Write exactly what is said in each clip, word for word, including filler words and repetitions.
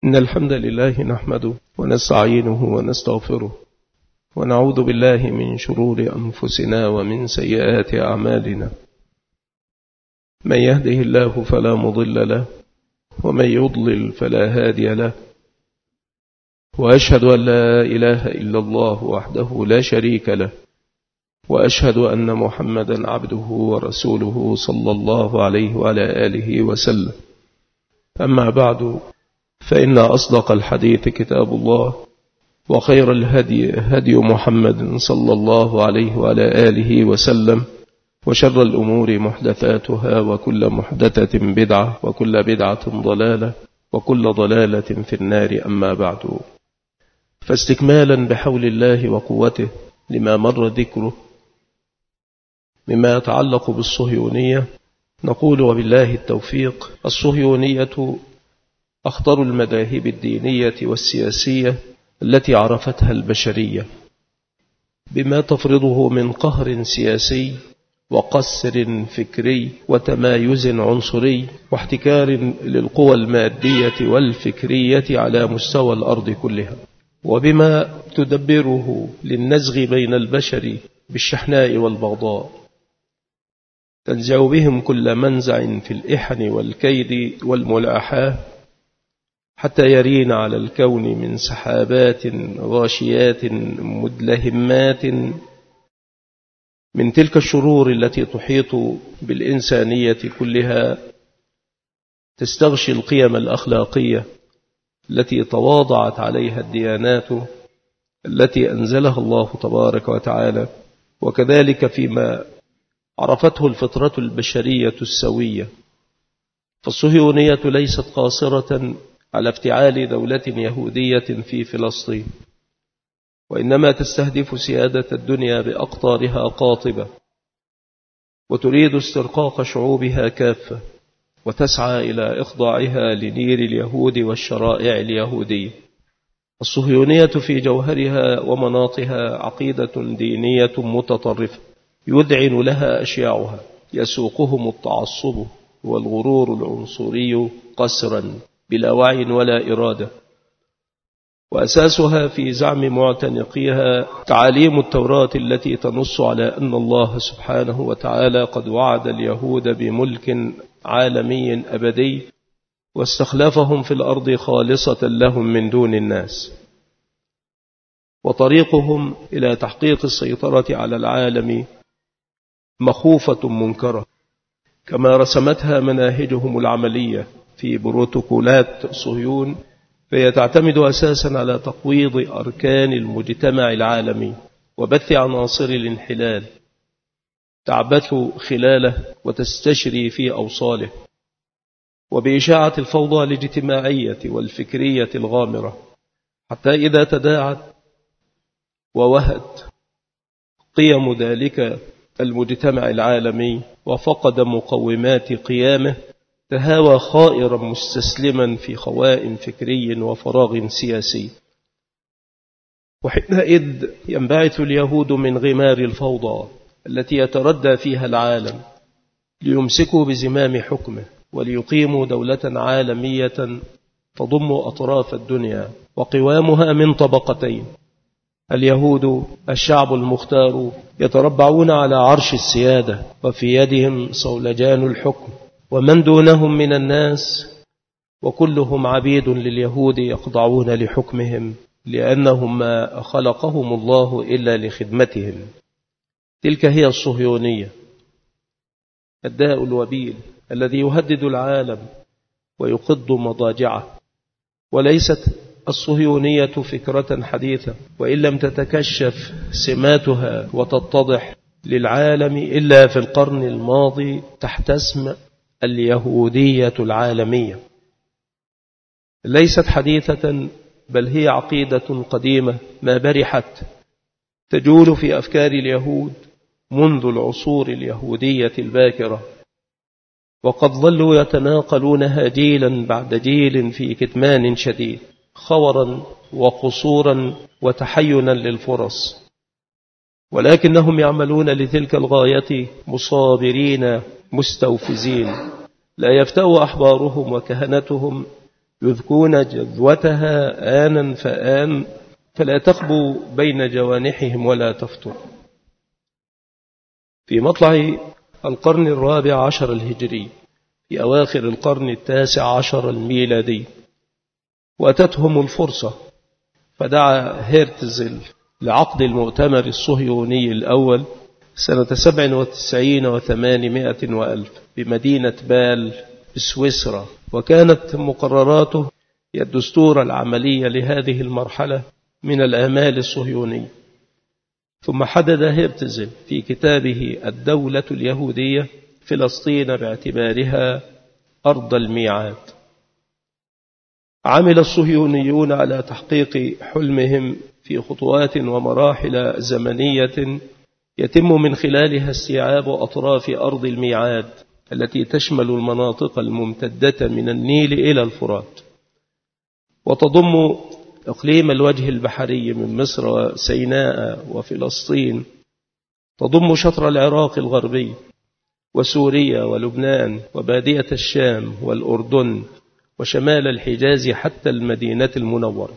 إن الحمد لله نحمده ونستعينه ونستغفره ونعوذ بالله من شرور أنفسنا ومن سيئات أعمالنا. من يهده الله فلا مضل له ومن يضلل فلا هادي له، وأشهد أن لا إله إلا الله وحده لا شريك له، وأشهد أن محمدا عبده ورسوله صلى الله عليه وعلى آله وسلم. أما بعد، فإن أصدق الحديث كتاب الله، وخير الهدي هدي محمد صلى الله عليه وعلى آله وسلم، وشر الأمور محدثاتها، وكل محدثة بدعة، وكل بدعة ضلالة، وكل ضلالة في النار. أما بعد، فاستكمالا بحول الله وقوته لما مر ذكره مما يتعلق بالصهيونية، نقول وبالله التوفيق: الصهيونية أخطر المذاهب الدينية والسياسية التي عرفتها البشرية، بما تفرضه من قهر سياسي وقسر فكري وتمايز عنصري واحتكار للقوى المادية والفكرية على مستوى الأرض كلها، وبما تدبره للنزغ بين البشر بالشحناء والبغضاء، تنزع بهم كل منزع في الإحن والكيد والملاحاة، حتى يرين على الكون من سحابات غاشيات مدلهمات من تلك الشرور التي تحيط بالإنسانية كلها، تستغشي القيم الأخلاقية التي تواضعت عليها الديانات التي أنزلها الله تبارك وتعالى، وكذلك فيما عرفته الفطرة البشرية السوية. فالصهيونية ليست قاصرة على افتعال دولة يهودية في فلسطين، وإنما تستهدف سيادة الدنيا بأقطارها قاطبة، وتريد استرقاق شعوبها كافة، وتسعى إلى إخضاعها لنير اليهود والشرائع اليهودية. الصهيونية في جوهرها ومناطها عقيدة دينية متطرفة يذعن لها أشياعها، يسوقهم التعصب والغرور العنصري قسرا بلا وعي ولا إرادة، وأساسها في زعم معتنقيها تعاليم التوراة التي تنص على أن الله سبحانه وتعالى قد وعد اليهود بملك عالمي أبدي، واستخلفهم في الأرض خالصة لهم من دون الناس. وطريقهم إلى تحقيق السيطرة على العالم مخوفة منكرة، كما رسمتها مناهجهم العملية في بروتوكولات صهيون، فهي تعتمد أساسا على تقويض أركان المجتمع العالمي وبث عناصر الانحلال، تعبث خلاله وتستشري في أوصاله، وبإشاعة الفوضى الاجتماعية والفكرية الغامرة، حتى إذا تداعت ووهت قيم ذلك المجتمع العالمي وفقد مقومات قيامه، تهاوى خائرا مستسلما في خواء فكري وفراغ سياسي. وحينئذ ينبعث اليهود من غمار الفوضى التي يتردى فيها العالم ليمسكوا بزمام حكمه، وليقيموا دولة عالمية تضم أطراف الدنيا، وقوامها من طبقتين: اليهود الشعب المختار يتربعون على عرش السيادة، وفي يدهم صولجان الحكم، ومن دونهم من الناس وكلهم عبيد لليهود يخضعون لحكمهم، لأنهم ما خلقهم الله إلا لخدمتهم. تلك هي الصهيونية، الداء الوبيل الذي يهدد العالم ويقض مضاجعه. وليست الصهيونية فكرة حديثة، وإن لم تتكشف سماتها وتتضح للعالم إلا في القرن الماضي تحت اسم اليهودية العالمية. ليست حديثة، بل هي عقيدة قديمة ما برحت، تجول في أفكار اليهود منذ العصور اليهودية الباكرة، وقد ظلوا يتناقلونها جيلا بعد جيل في كتمان شديد، خورا وقصورا وتحينا للفرص، ولكنهم يعملون لتلك الغاية مصابرين مستوفزين، لا يفتأ أحبارهم وكهنتهم يذكون جذوتها آنا فآن فلا تخبو بين جوانحهم ولا تفتر. في مطلع القرن الرابع عشر الهجري في أواخر القرن التاسع عشر الميلادي وأتتهم الفرصة، فدعا هيرتزل لعقد المؤتمر الصهيوني الأول سنة سبع وتسعين وثمانمائة وألف بمدينة بال بسويسرا، وكانت مقرراته هي الدستور العملية لهذه المرحلة من الآمال الصهيونية. ثم حدد هيرتزل في كتابه الدولة اليهودية فلسطين باعتبارها أرض الميعاد. عمل الصهيونيون على تحقيق حلمهم في خطوات ومراحل زمنية يتم من خلالها استيعاب أطراف أرض الميعاد التي تشمل المناطق الممتدة من النيل إلى الفرات، وتضم إقليم الوجه البحري من مصر وسيناء وفلسطين، تضم شطر العراق الغربي وسوريا ولبنان وبادية الشام والأردن وشمال الحجاز حتى المدينة المنورة.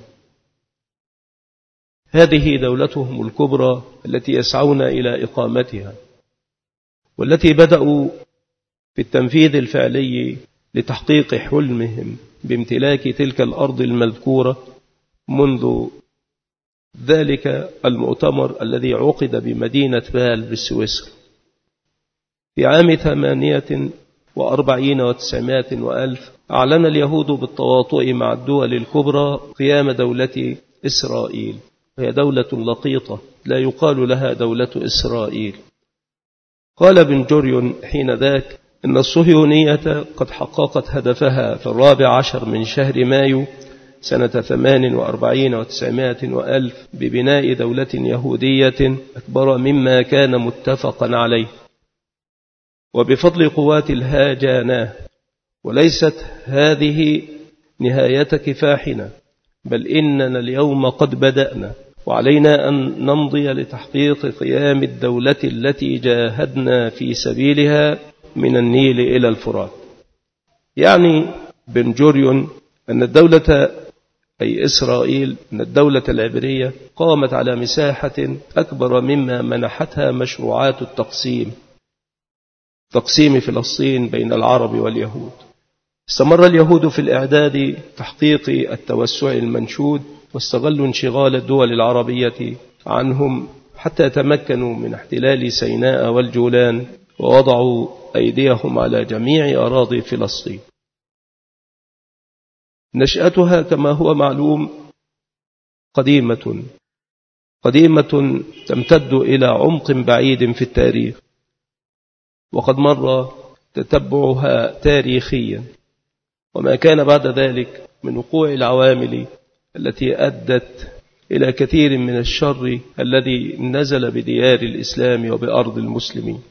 هذه دولتهم الكبرى التي يسعون إلى إقامتها، والتي بدأوا في التنفيذ الفعلي لتحقيق حلمهم بامتلاك تلك الأرض المذكورة منذ ذلك المؤتمر الذي عقد بمدينة بال بالسويسرا. في عام ثمانية وأربعين وتسعمائة وألف أعلن اليهود بالتواطؤ مع الدول الكبرى قيام دولة إسرائيل، وهي دولة لقيطة لا يقال لها دولة إسرائيل. قال بن جوريون حين ذاك إن الصهيونية قد حققت هدفها في الرابع عشر من شهر مايو سنة ثمان وأربعين وتسعمائة وألف ببناء دولة يهودية أكبر مما كان متفقا عليه، وبفضل قوات الهاجانة. وليست هذه نهاية كفاحنا، بل إننا اليوم قد بدأنا، وعلينا أن نمضي لتحقيق قيام الدولة التي جاهدنا في سبيلها من النيل إلى الفرات. يعني بن جوريون أن الدولة أي إسرائيل أن الدولة العبرية قامت على مساحة أكبر مما منحتها مشروعات التقسيم تقسيم فلسطين بين العرب واليهود. استمر اليهود في الإعداد تحقيق التوسع المنشود، واستغلوا انشغال الدول العربية عنهم حتى تمكنوا من احتلال سيناء والجولان، ووضعوا أيديهم على جميع أراضي فلسطين. نشأتها كما هو معلوم قديمة قديمة تمتد إلى عمق بعيد في التاريخ، وقد مر تتبعها تاريخيا، وما كان بعد ذلك من وقوع العوامل التي أدت إلى كثير من الشر الذي نزل بديار الإسلام وبأرض المسلمين.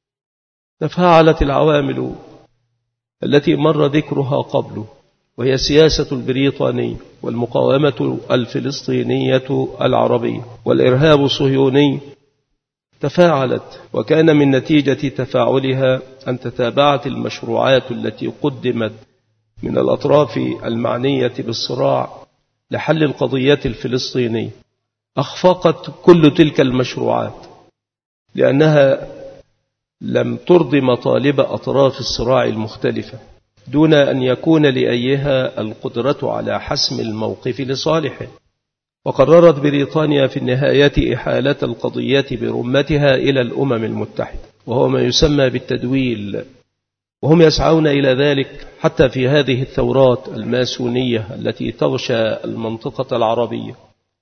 تفاعلت العوامل التي مر ذكرها قبله، وهي السياسة البريطانية والمقاومة الفلسطينية العربية والإرهاب الصهيوني، تفاعلت، وكان من نتيجة تفاعلها أن تتابعت المشروعات التي قدمت من الأطراف المعنية بالصراع لحل القضية الفلسطينية. أخفقت كل تلك المشروعات لأنها لم ترضي مطالب أطراف الصراع المختلفة، دون أن يكون لأيها القدرة على حسم الموقف لصالحه. وقررت بريطانيا في النهاية إحالة القضية برمتها إلى الأمم المتحدة، وهو ما يسمى بالتدويل، وهم يسعون إلى ذلك حتى في هذه الثورات الماسونية التي تغشى المنطقة العربية.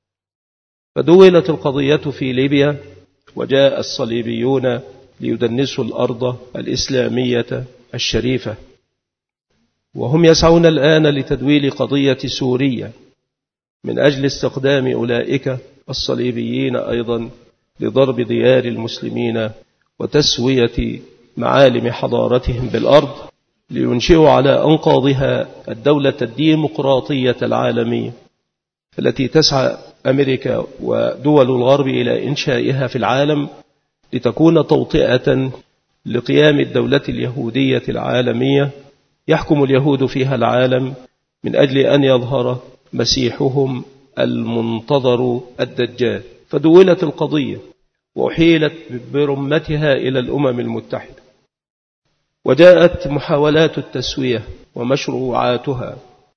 فدولت القضية في ليبيا، وجاء الصليبيون ليدنسوا الأرض الإسلامية الشريفة، وهم يسعون الآن لتدويل قضية سوريا من أجل استخدام أولئك الصليبيين أيضا لضرب ديار المسلمين وتسوية معالم حضارتهم بالأرض، لينشئوا على أنقاضها الدولة الديمقراطية العالمية التي تسعى أمريكا ودول الغرب إلى إنشائها في العالم، لتكون توطئة لقيام الدولة اليهودية العالمية يحكم اليهود فيها العالم من أجل أن يظهر مسيحهم المنتظر الدجال. فدولت القضية وأحيلت برمتها إلى الأمم المتحدة، وجاءت محاولات التسوية ومشروعاتها،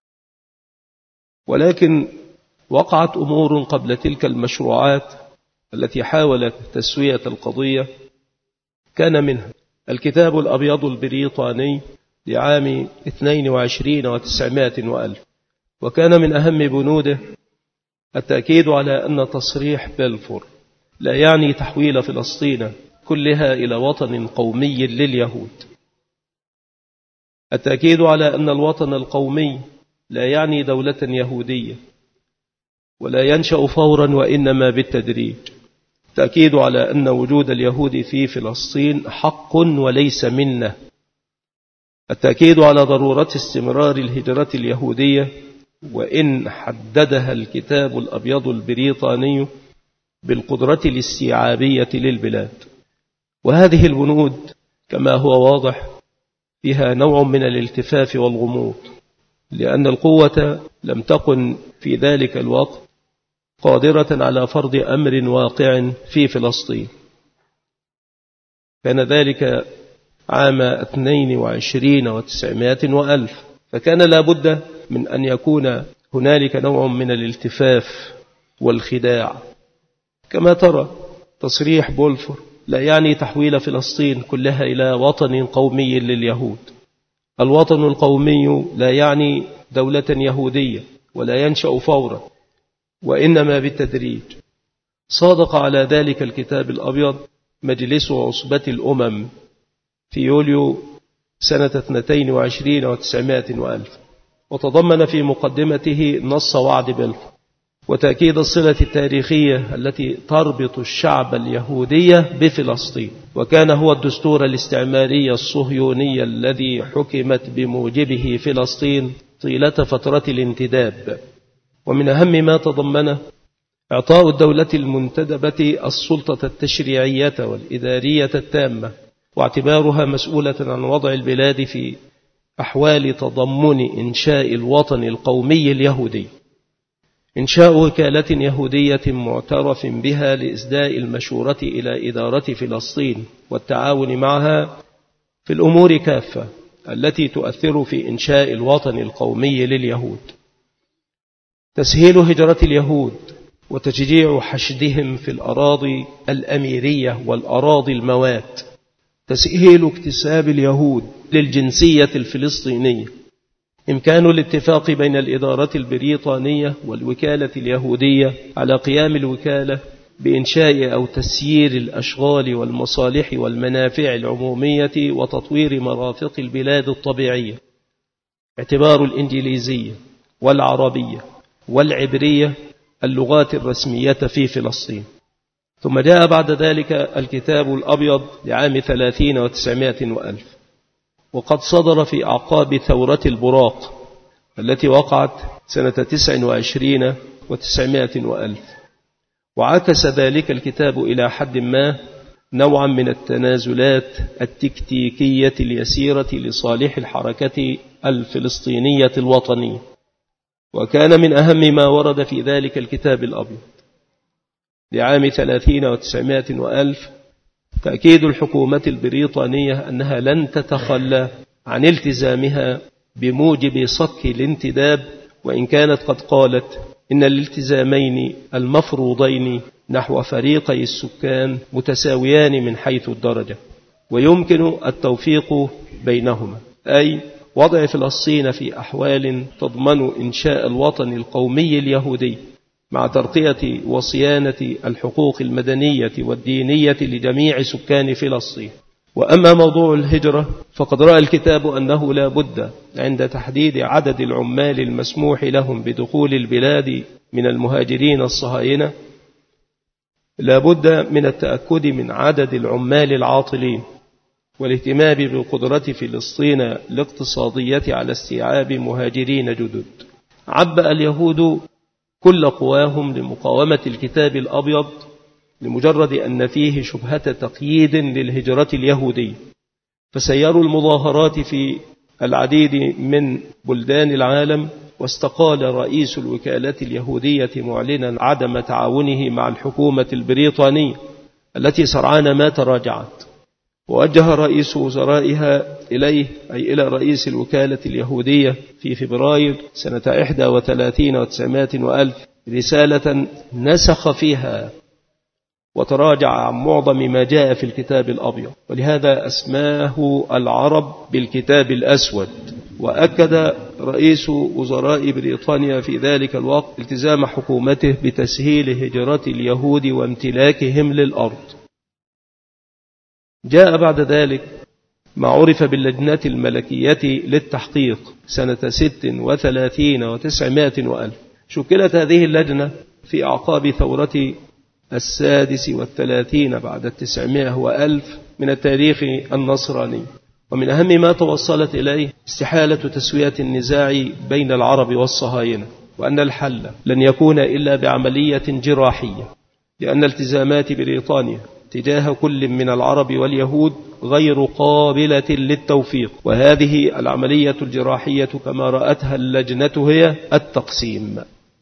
ولكن وقعت أمور قبل تلك المشروعات التي حاولت تسوية القضية. كان منها الكتاب الأبيض البريطاني لعام اثنين وعشرين وتسعمائة وألف، وكان من أهم بنوده التأكيد على أن تصريح بلفور لا يعني تحويل فلسطين كلها إلى وطن قومي لليهود. التأكيد على أن الوطن القومي لا يعني دولة يهودية، ولا ينشأ فورا وإنما بالتدريج. التأكيد على أن وجود اليهود في فلسطين حق وليس منة. التأكيد على ضرورة استمرار الهجرة اليهودية، وإن حددها الكتاب الأبيض البريطاني بالقدرة الاستيعابية للبلاد. وهذه البنود كما هو واضح فيها نوع من الالتفاف والغموض، لأن القوة لم تكن في ذلك الوقت قادرة على فرض أمر واقع في فلسطين. كان ذلك عام اثنين وعشرين وتسعمائة وألف، فكان لا بد من أن يكون هنالك نوع من الالتفاف والخداع. كما ترى تصريح بولفور لا يعني تحويل فلسطين كلها إلى وطن قومي لليهود. الوطن القومي لا يعني دولة يهودية، ولا ينشأ فورا وإنما بالتدريج. صادق على ذلك الكتاب الأبيض مجلس عصبة الأمم في يوليو سنة اثنين وعشرين وتسعمائة وألف، وتضمن في مقدمته نص وعد بلفور وتأكيد الصلة التاريخية التي تربط الشعب اليهودي بفلسطين، وكان هو الدستور الاستعماري الصهيوني الذي حكمت بموجبه فلسطين طيلة فترة الانتداب. ومن أهم ما تضمنه إعطاء الدولة المنتدبة السلطة التشريعية والإدارية التامة، واعتبارها مسؤولة عن وضع البلاد في أحوال تضمن إنشاء الوطن القومي اليهودي، إنشاء وكالة يهودية معترف بها لإسداء المشورة إلى إدارة فلسطين والتعاون معها في الأمور كافة التي تؤثر في إنشاء الوطن القومي لليهود، تسهيل هجرة اليهود وتشجيع حشدهم في الأراضي الأميرية والأراضي الموات، تسهيل اكتساب اليهود للجنسية الفلسطينية، إمكان الاتفاق بين الإدارة البريطانية والوكالة اليهودية على قيام الوكالة بإنشاء أو تسيير الأشغال والمصالح والمنافع العمومية وتطوير مرافق البلاد الطبيعية، اعتبار الإنجليزية والعربية والعبرية اللغات الرسمية في فلسطين. ثم جاء بعد ذلك الكتاب الأبيض لعام ثلاثين وتسعمائة وألف، وقد صدر في أعقاب ثورة البراق التي وقعت سنة تسع وعشرين وتسعمائة وألف، وعكس ذلك الكتاب إلى حد ما نوعا من التنازلات التكتيكية اليسيرة لصالح الحركة الفلسطينية الوطنية. وكان من أهم ما ورد في ذلك الكتاب الأبيض لعام ثلاثين وتسعمائة وألف تأكيد الحكومة البريطانية أنها لن تتخلى عن التزامها بموجب صك الانتداب، وإن كانت قد قالت إن الالتزامين المفروضين نحو فريقي السكان متساويان من حيث الدرجة، ويمكن التوفيق بينهما، أي وضع فلسطين في أحوال تضمن إنشاء الوطن القومي اليهودي مع ترقية وصيانة الحقوق المدنية والدينية لجميع سكان فلسطين. وأما موضوع الهجرة فقد رأى الكتاب أنه لا بد عند تحديد عدد العمال المسموح لهم بدخول البلاد من المهاجرين الصهاينة لا بد من التأكد من عدد العمال العاطلين، والاهتمام بقدرة فلسطين الاقتصادية على استيعاب مهاجرين جدد. عبأ اليهود كل قواهم لمقاومة الكتاب الأبيض لمجرد أن فيه شبهة تقييد للهجرة اليهودية، فسيروا المظاهرات في العديد من بلدان العالم واستقال رئيس الوكالة اليهودية معلنا عدم تعاونه مع الحكومة البريطانية التي سرعان ما تراجعت، ووجه رئيس وزرائها إليه أي إلى رئيس الوكالة اليهودية في فبراير سنة إحدى وثلاثين وتسعمائة وألف رسالة نسخ فيها وتراجع عن معظم ما جاء في الكتاب الأبيض، ولهذا أسماه العرب بالكتاب الأسود. وأكد رئيس وزراء بريطانيا في ذلك الوقت التزام حكومته بتسهيل هجرة اليهود وامتلاكهم للأرض. جاء بعد ذلك ما عرف باللجنة الملكية للتحقيق سنة ست وثلاثين وتسعمائة وألف. شكلت هذه اللجنة في أعقاب ثورة السادس والثلاثين بعد التسعمائة وألف من التاريخ النصراني، ومن أهم ما توصلت إليه استحالة تسوية النزاع بين العرب والصهاينة، وأن الحل لن يكون إلا بعملية جراحية، لأن التزامات بريطانيا تجاه كل من العرب واليهود غير قابلة للتوفيق، وهذه العملية الجراحية كما رأتها اللجنة هي التقسيم.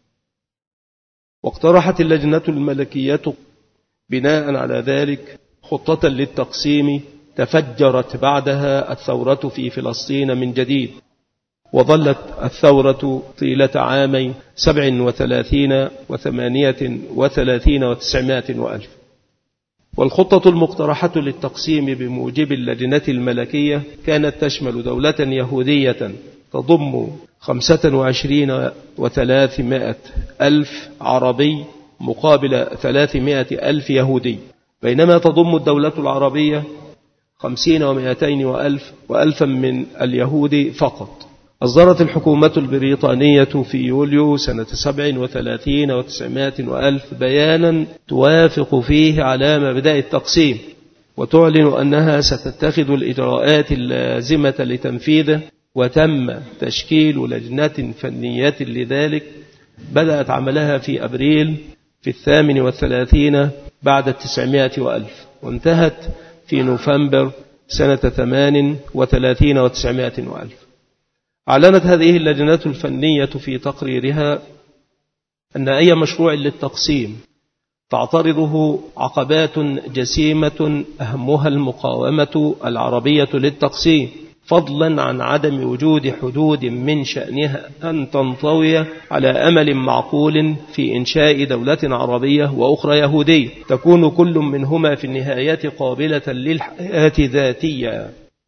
واقترحت اللجنة الملكية بناء على ذلك خطة للتقسيم تفجرت بعدها الثورة في فلسطين من جديد، وظلت الثورة طيلة عامي سبع وثلاثين وثمانية وثلاثين وتسعمائة وألف. والخطة المقترحة للتقسيم بموجب اللجنة الملكية كانت تشمل دولة يهودية تضم خمسة وعشرين وثلاثمائة ألف عربي مقابل ثلاثمائة ألف يهودي، بينما تضم الدولة العربية خمسين ومائتين وألف وألفا من اليهود فقط. أصدرت الحكومة البريطانية في يوليو سنة سبع وثلاثين وتسعمائة وألف بيانا توافق فيه على مبدأ التقسيم، وتعلن أنها ستتخذ الإجراءات اللازمة لتنفيذه، وتم تشكيل لجنة فنية لذلك بدأت عملها في أبريل في الثامن والثلاثين بعد التسعمائة وألف، وانتهت في نوفمبر سنة ثمان وثلاثين وتسعمائة وألف. أعلنت هذه اللجنة الفنية في تقريرها أن أي مشروع للتقسيم تعترضه عقبات جسيمة أهمها المقاومة العربية للتقسيم، فضلا عن عدم وجود حدود من شأنها أن تنطوي على أمل معقول في إنشاء دولة عربية وأخرى يهودية تكون كل منهما في النهاية قابلة للحياة ذاتية.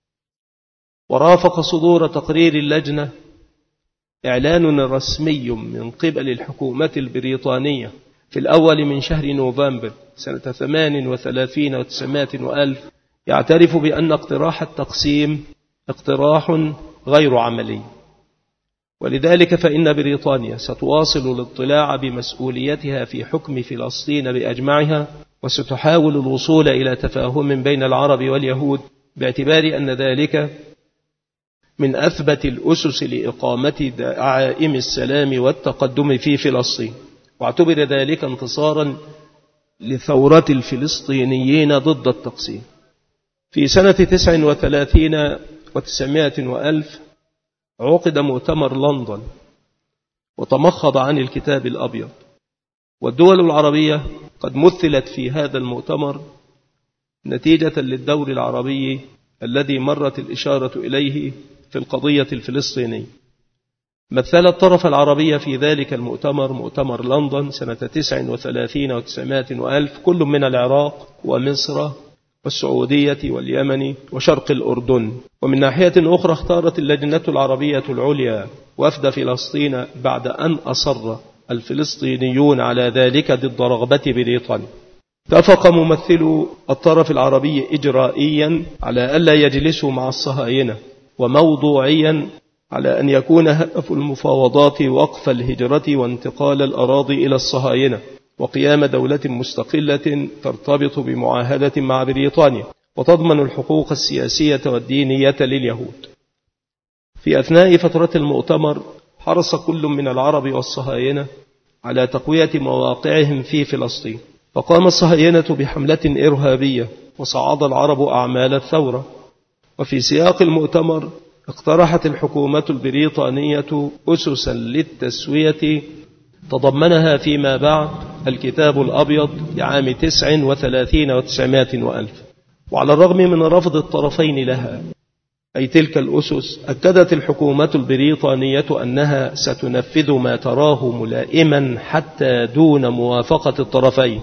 ورافق صدور تقرير اللجنة إعلان رسمي من قبل الحكومة البريطانية في الأول من شهر نوفمبر سنة ثمان وثلاثين وتسعمائة وألف يعترف بأن اقتراح التقسيم اقتراح غير عملي، ولذلك فإن بريطانيا ستواصل الاطلاع بمسؤوليتها في حكم فلسطين بأجمعها، وستحاول الوصول إلى تفاهم بين العرب واليهود، باعتبار أن ذلك من أثبت الأسس لإقامة دعائم السلام والتقدم في فلسطين، واعتبر ذلك انتصارا لثورة الفلسطينيين ضد التقسيم. في سنة تسع وثلاثين وتسعمائة وألف عقد مؤتمر لندن وتمخض عن الكتاب الأبيض، والدول العربية قد مثلت في هذا المؤتمر نتيجة للدور العربي الذي مرت الإشارة إليه في القضية الفلسطينية. مثل الطرف العربي في ذلك المؤتمر مؤتمر لندن سنة تسع وثلاثين وتسعمائة وألف كل من العراق ومصر والسعودية واليمن وشرق الأردن. ومن ناحية أخرى اختارت اللجنة العربية العليا وفد فلسطين بعد أن أصر الفلسطينيون على ذلك ضد رغبة بريطانيا. اتفق ممثلو الطرف العربي إجرائيا على ألا يجلسوا مع الصهاينة، وموضوعيا على أن يكون هدف المفاوضات وقف الهجرة وانتقال الأراضي إلى الصهاينة، وقيام دولة مستقلة ترتبط بمعاهدة مع بريطانيا وتضمن الحقوق السياسية والدينية لليهود. في أثناء فترة المؤتمر حرص كل من العرب والصهاينة على تقوية مواقعهم في فلسطين، فقام الصهاينة بحملة إرهابية وصعد العرب أعمال الثورة. وفي سياق المؤتمر اقترحت الحكومة البريطانية أسسا للتسوية تضمنها فيما بعد الكتاب الأبيض لعام تسع وثلاثين وتسعمائة وألف. وعلى الرغم من رفض الطرفين لها، أي تلك الأسس، أكدت الحكومة البريطانية أنها ستنفذ ما تراه ملائما حتى دون موافقة الطرفين.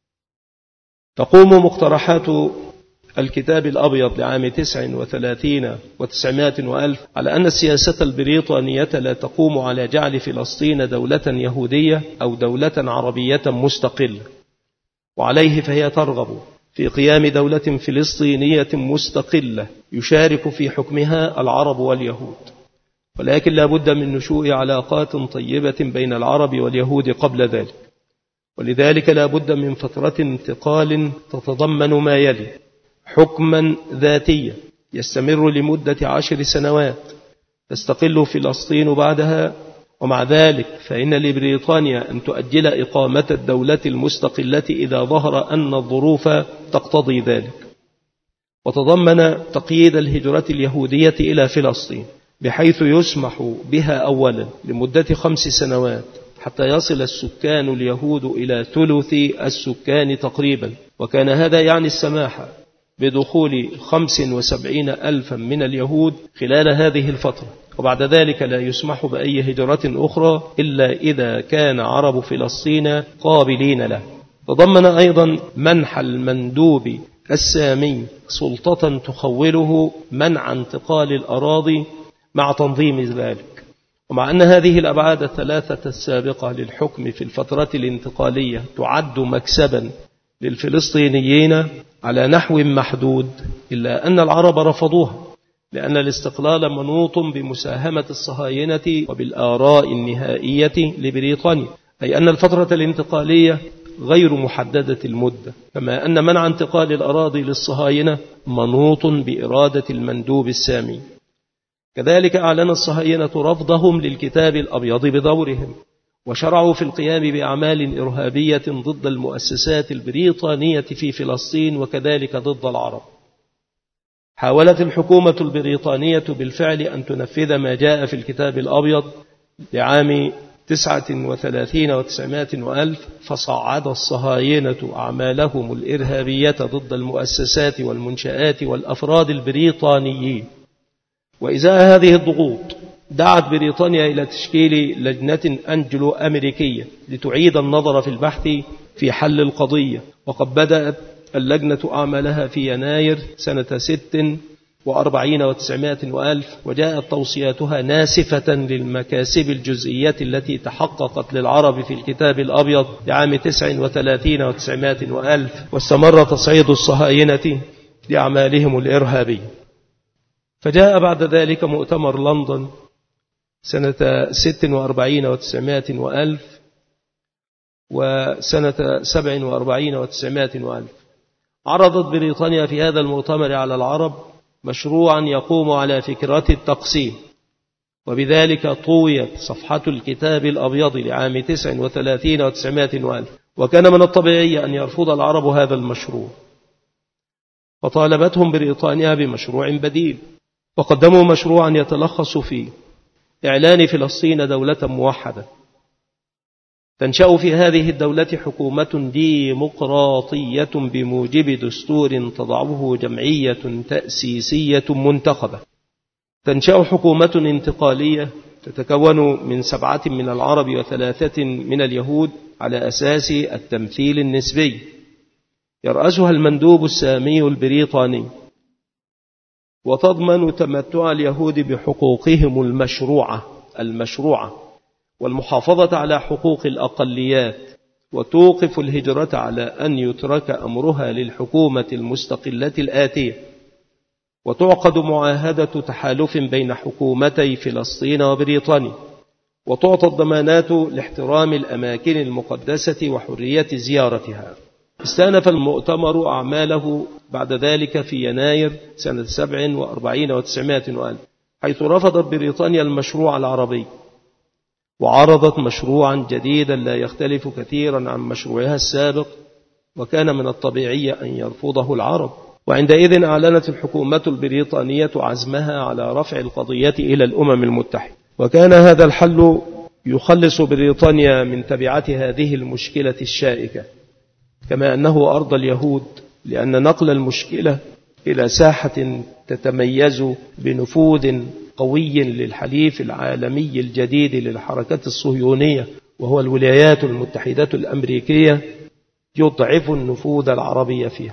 تقوم مقترحات الكتاب الأبيض لعام تسع وثلاثين وتسعمائة وألف على أن السياسة البريطانية لا تقوم على جعل فلسطين دولة يهودية أو دولة عربية مستقلة، وعليه فهي ترغب في قيام دولة فلسطينية مستقلة يشارك في حكمها العرب واليهود، ولكن لا بد من نشوء علاقات طيبة بين العرب واليهود قبل ذلك، ولذلك لا بد من فترة انتقال تتضمن ما يلي: حكما ذاتيا يستمر لمدة عشر سنوات تستقل فلسطين بعدها، ومع ذلك فإن لبريطانيا أن تؤجل إقامة الدولة المستقلة إذا ظهر أن الظروف تقتضي ذلك. وتضمن تقييد الهجرة اليهودية إلى فلسطين بحيث يسمح بها أولا لمدة خمس سنوات حتى يصل السكان اليهود إلى ثلث السكان تقريبا، وكان هذا يعني السماح بدخول خمس وسبعين ألفا من اليهود خلال هذه الفترة، وبعد ذلك لا يسمح بأي هجرة أخرى إلا إذا كان عرب فلسطين قابلين له. تضمن أيضا منح المندوب السامي سلطة تخوله منع انتقال الأراضي مع تنظيم ذلك. ومع أن هذه الأبعاد الثلاثة السابقة للحكم في الفترة الانتقالية تعد مكسبا للفلسطينيين على نحو محدود، إلا أن العرب رفضوها، لأن الاستقلال منوط بمساهمة الصهاينة وبالآراء النهائية لبريطانيا، أي أن الفترة الانتقالية غير محددة المدة، كما أن منع انتقال الأراضي للصهاينة منوط بإرادة المندوب السامي. كذلك أعلن الصهاينة رفضهم للكتاب الأبيض بدورهم، وشرعوا في القيام بأعمال إرهابية ضد المؤسسات البريطانية في فلسطين وكذلك ضد العرب. حاولت الحكومة البريطانية بالفعل أن تنفذ ما جاء في الكتاب الأبيض لعام تسعة وثلاثين وتسعمائة وألف، فصعد الصهاينة أعمالهم الإرهابية ضد المؤسسات والمنشآت والأفراد البريطانيين. وإزاء هذه الضغوط دعت بريطانيا إلى تشكيل لجنة أنجلو أمريكية لتعيد النظر في البحث في حل القضية، وقد بدأت اللجنة أعمالها في يناير سنة ست وأربعين وتسعمائة وألف، وجاءت توصياتها ناسفة للمكاسب الجزئية التي تحققت للعرب في الكتاب الأبيض لعام تسع وثلاثين وتسعمائة وألف، واستمر تصعيد الصهاينة لأعمالهم الإرهابية. فجاء بعد ذلك مؤتمر لندن سنة ست وأربعين وتسعمائة وألف وسنة سبع وأربعين وتسعمائة وألف. عرضت بريطانيا في هذا المؤتمر على العرب مشروعا يقوم على فكرة التقسيم، وبذلك طويت صفحة الكتاب الأبيض لعام تسع وثلاثين وتسعمائة وألف، وكان من الطبيعي أن يرفض العرب هذا المشروع، فطالبتهم بريطانيا بمشروع بديل، وقدموا مشروعا يتلخص في إعلان فلسطين دولة موحدة تنشأ في هذه الدولة حكومة ديمقراطية بموجب دستور تضعه جمعية تأسيسية منتخبة. تنشأ حكومة انتقالية تتكون من سبعة من العرب وثلاثة من اليهود على أساس التمثيل النسبي، يرأسها المندوب السامي البريطاني، وتضمن تمتع اليهود بحقوقهم المشروعة المشروعة والمحافظة على حقوق الأقليات، وتوقف الهجرة على أن يترك أمرها للحكومة المستقلة الآتية، وتعقد معاهدة تحالف بين حكومتي فلسطين وبريطانيا، وتعطى الضمانات لاحترام الأماكن المقدسة وحرية زيارتها. استأنف المؤتمر أعماله بعد ذلك في يناير سنة سبع وأربعين وتسعمائة وألف، حيث رفضت بريطانيا المشروع العربي وعرضت مشروعا جديدا لا يختلف كثيرا عن مشروعها السابق، وكان من الطبيعي أن يرفضه العرب. وعندئذ أعلنت الحكومة البريطانية عزمها على رفع القضية إلى الأمم المتحدة، وكان هذا الحل يخلص بريطانيا من تبعات هذه المشكلة الشائكة، كما أنه أرضى اليهود، لأن نقل المشكلة إلى ساحة تتميز بنفوذ قوي للحليف العالمي الجديد للحركة الصهيونية وهو الولايات المتحدة الأمريكية يضعف النفوذ العربي فيها.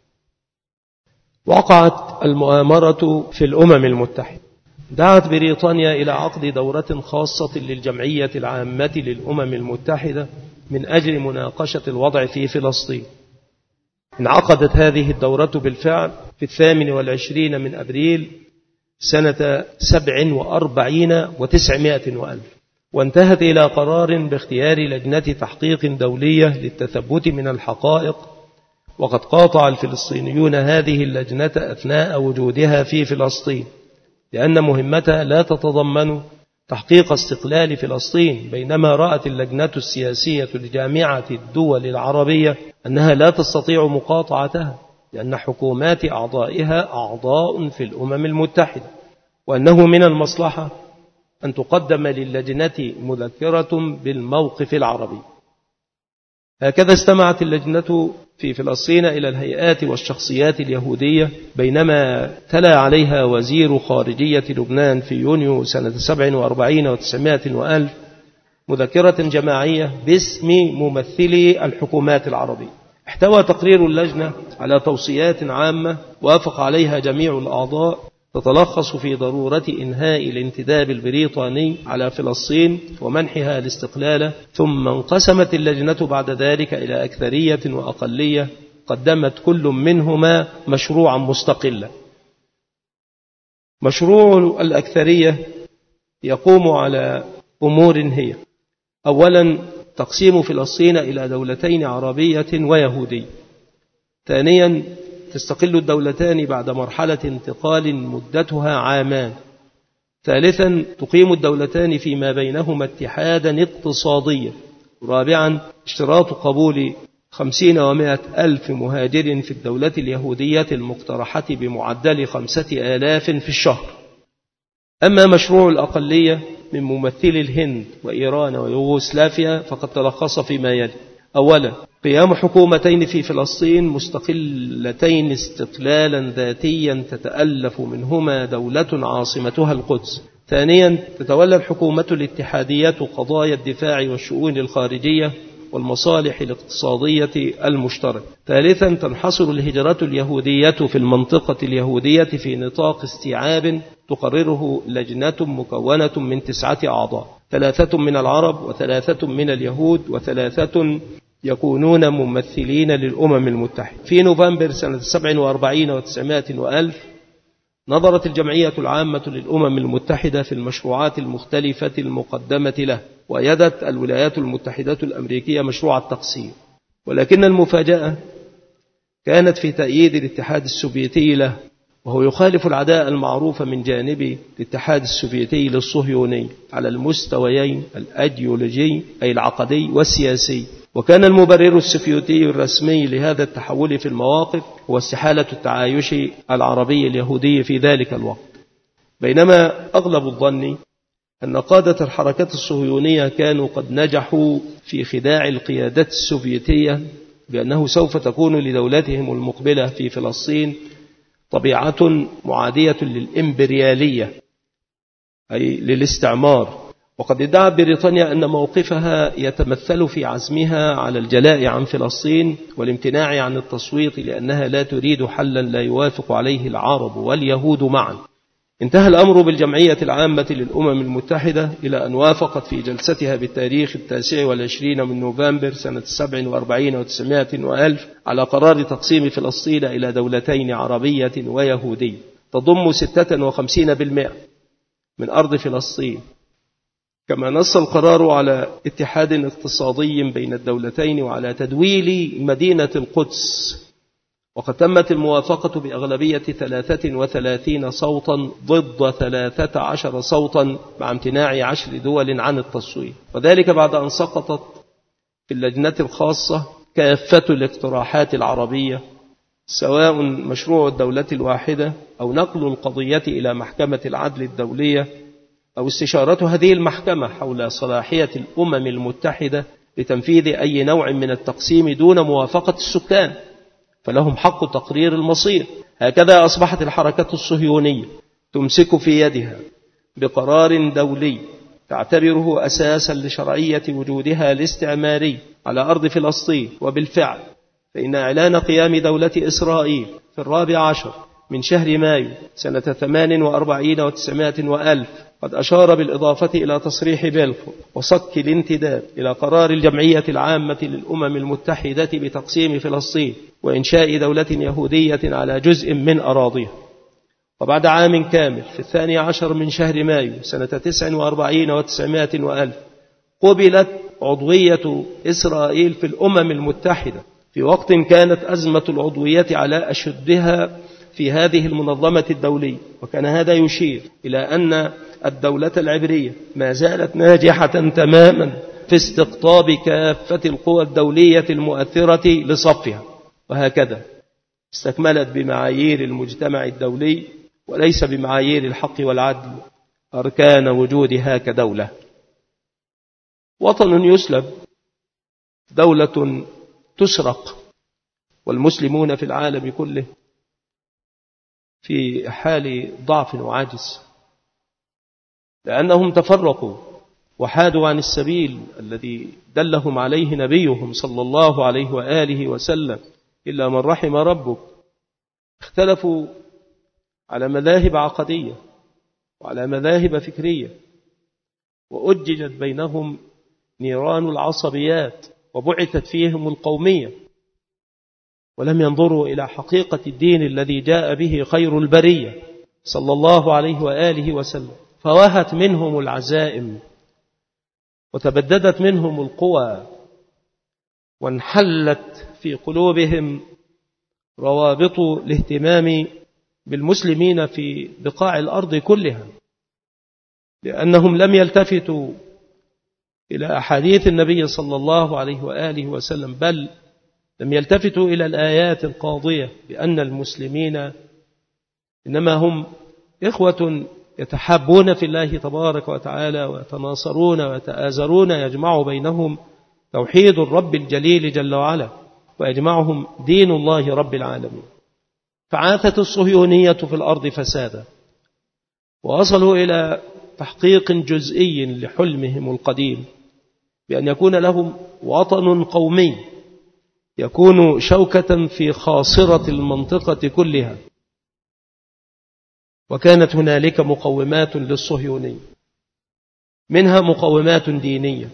وقعت المؤامرة في الأمم المتحدة. دعت بريطانيا إلى عقد دورة خاصة للجمعية العامة للأمم المتحدة من أجل مناقشة الوضع في فلسطين. انعقدت هذه الدورة بالفعل في الثامن والعشرين من أبريل سنة سبع وأربعين وتسعمائة وألف، وانتهت إلى قرار باختيار لجنة تحقيق دولية للتثبت من الحقائق. وقد قاطع الفلسطينيون هذه اللجنة أثناء وجودها في فلسطين، لأن مهمتها لا تتضمن تحقيق استقلال فلسطين، بينما رأت اللجنة السياسية لجامعة الدول العربية أنها لا تستطيع مقاطعتها، لأن حكومات أعضائها أعضاء في الأمم المتحدة، وأنه من المصلحة أن تقدم للجنة مذكرة بالموقف العربي. هكذا استمعت اللجنة في فلسطين إلى الهيئات والشخصيات اليهودية، بينما تلا عليها وزير خارجية لبنان في يونيو سنة سبع وأربعين وتسعمائة وألف مذكرة جماعية باسم ممثلي الحكومات العربية. احتوى تقرير اللجنة على توصيات عامة وافق عليها جميع الأعضاء، تتلخص في ضرورة إنهاء الانتداب البريطاني على فلسطين ومنحها الاستقلال. ثم انقسمت اللجنة بعد ذلك إلى أكثرية وأقلية، قدمت كل منهما مشروعا مستقلا. مشروع الأكثرية يقوم على أمور هي: أولا تقسيم فلسطين إلى دولتين عربية ويهودية. ثانيا تستقل الدولتان بعد مرحلة انتقال مدتها عامان. ثالثا تقيم الدولتان فيما بينهما اتحادا اقتصاديا. رابعا اشتراط قبول خمسين ومائة ألف مهاجر في الدولة اليهودية المقترحة بمعدل خمسة آلاف في الشهر. أما مشروع الأقلية من ممثلي الهند وإيران ويوغوسلافيا فقد تلخص فيما يلي: أولا قيام حكومتين في فلسطين مستقلتين استقلالا ذاتيا تتألف منهما دولة عاصمتها القدس. ثانيا تتولى الحكومة الاتحادية قضايا الدفاع والشؤون الخارجية والمصالح الاقتصادية المشتركة. ثالثا تنحصر الهجرة اليهودية في المنطقة اليهودية في نطاق استيعاب تقرره لجنة مكونة من تسعة أعضاء، ثلاثة من العرب وثلاثة من اليهود وثلاثة يكونون ممثلين للأمم المتحدة. في نوفمبر سنة سبع وأربعين وتسعمائة وألف نظرت الجمعية العامة للأمم المتحدة في المشروعات المختلفة المقدمة له، وأيدت الولايات المتحدة الأمريكية مشروع التقسيم، ولكن المفاجأة كانت في تأييد الاتحاد السوفيتي له، وهو يخالف العداء المعروف من جانب الاتحاد السوفيتي للصهيوني على المستويين الأيديولوجي أي العقدي والسياسي. وكان المبرر السوفيتي الرسمي لهذا التحول في المواقف هو استحالة التعايش العربي اليهودي في ذلك الوقت، بينما أغلب الظن أن قادة الحركة الصهيونية كانوا قد نجحوا في خداع القيادات السوفيتية بأنه سوف تكون لدولتهم المقبلة في فلسطين طبيعة معادية للإمبريالية أي للاستعمار. وقد ادعت بريطانيا أن موقفها يتمثل في عزمها على الجلاء عن فلسطين والامتناع عن التصويت، لأنها لا تريد حلا لا يوافق عليه العرب واليهود معا. انتهى الأمر بالجمعية العامة للأمم المتحدة إلى أن وافقت في جلستها بالتاريخ التاسع والعشرين من نوفمبر سنة سبع وأربعين وتسعمائة وألف على قرار تقسيم فلسطين إلى دولتين عربية ويهودية تضم ستة وخمسين بالمئة من أرض فلسطين. كما نص القرار على اتحاد اقتصادي بين الدولتين وعلى تدويل مدينة القدس، وقد تمت الموافقة بأغلبية ثلاثة وثلاثين صوتا ضد ثلاثة عشر صوتا مع امتناع عشر دول عن التصويت، وذلك بعد أن سقطت في اللجنة الخاصة كافة الاقتراحات العربية سواء مشروع الدولة الواحدة أو نقل القضية إلى محكمة العدل الدولية أو استشارة هذه المحكمة حول صلاحية الأمم المتحدة لتنفيذ أي نوع من التقسيم دون موافقة السكان، فلهم حق تقرير المصير. هكذا أصبحت الحركة الصهيونية تمسك في يدها بقرار دولي تعتبره أساسا لشرعية وجودها الاستعماري على أرض فلسطين. وبالفعل فإن إعلان قيام دولة إسرائيل في الرابع عشر من شهر مايو سنة ثمان وأربعين وتسعمائة وألف قد أشار بالإضافة إلى تصريح بلفور وصك الانتداب إلى قرار الجمعية العامة للأمم المتحدة بتقسيم فلسطين وإنشاء دولة يهودية على جزء من أراضيها. وبعد عام كامل في الثاني عشر من شهر مايو سنة تسع وأربعين وتسعمائة وألف قبلت عضوية إسرائيل في الأمم المتحدة في وقت كانت أزمة العضوية على أشدها في هذه المنظمة الدولية. وكان هذا يشير إلى أن الدولة العبرية ما زالت ناجحة تماما في استقطاب كافة القوى الدولية المؤثرة لصفها، وهكذا استكملت بمعايير المجتمع الدولي وليس بمعايير الحق والعدل أركان وجودها كدولة. وطن يسلب، دولة تسرق، والمسلمون في العالم كله في حال ضعف وعجز لأنهم تفرقوا وحادوا عن السبيل الذي دلهم عليه نبيهم صلى الله عليه وآله وسلم إلا من رحم ربك. اختلفوا على مذاهب عقدية وعلى مذاهب فكرية، وأججت بينهم نيران العصبيات وبعثت فيهم القومية، ولم ينظروا إلى حقيقة الدين الذي جاء به خير البرية صلى الله عليه وآله وسلم، فوهت منهم العزائم وتبددت منهم القوى وانحلت في قلوبهم روابط الاهتمام بالمسلمين في بقاع الأرض كلها، لأنهم لم يلتفتوا إلى أحاديث النبي صلى الله عليه وآله وسلم، بل لم يلتفتوا إلى الآيات القاضية بأن المسلمين إنما هم إخوة يتحابون في الله تبارك وتعالى ويتناصرون ويتآزرون، يجمع بينهم توحيد الرب الجليل جل وعلا ويجمعهم دين الله رب العالمين. فعاثت الصهيونية في الأرض فسادا، ووصلوا إلى تحقيق جزئي لحلمهم القديم بأن يكون لهم وطن قومي يكون شوكة في خاصرة المنطقة كلها. وكانت هنالك مقومات للصهيونية، منها مقومات دينية،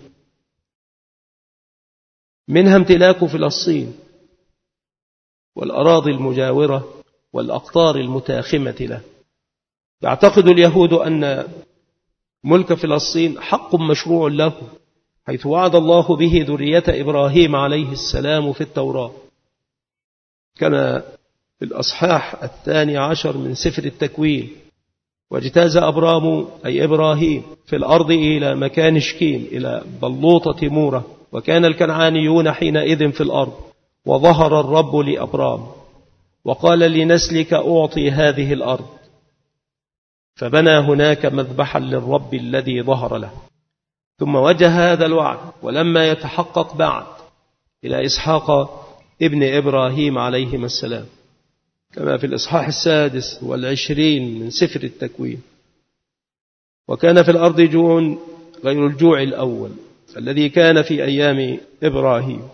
منها امتلاك فلسطين والأراضي المجاورة والأقطار المتاخمة له. يعتقد اليهود أن ملك فلسطين حق مشروع له، حيث وعد الله به ذرية إبراهيم عليه السلام في التوراة، كما في الأصحاح الثاني عشر من سفر التكوين: واجتاز أبرام أي إبراهيم في الأرض إلى مكان شكيم إلى بلوطة مورة، وكان الكنعانيون حينئذ في الأرض، وظهر الرب لأبرام وقال لنسلك أعطي هذه الأرض، فبنى هناك مذبحا للرب الذي ظهر له. ثم وجه هذا الوعد ولما يتحقق بعد إلى إسحاق ابن إبراهيم عليهما السلام، كما في الإصحاح السادس والعشرين من سفر التكوين: وكان في الأرض جوع غير الجوع الأول الذي كان في أيام إبراهيم،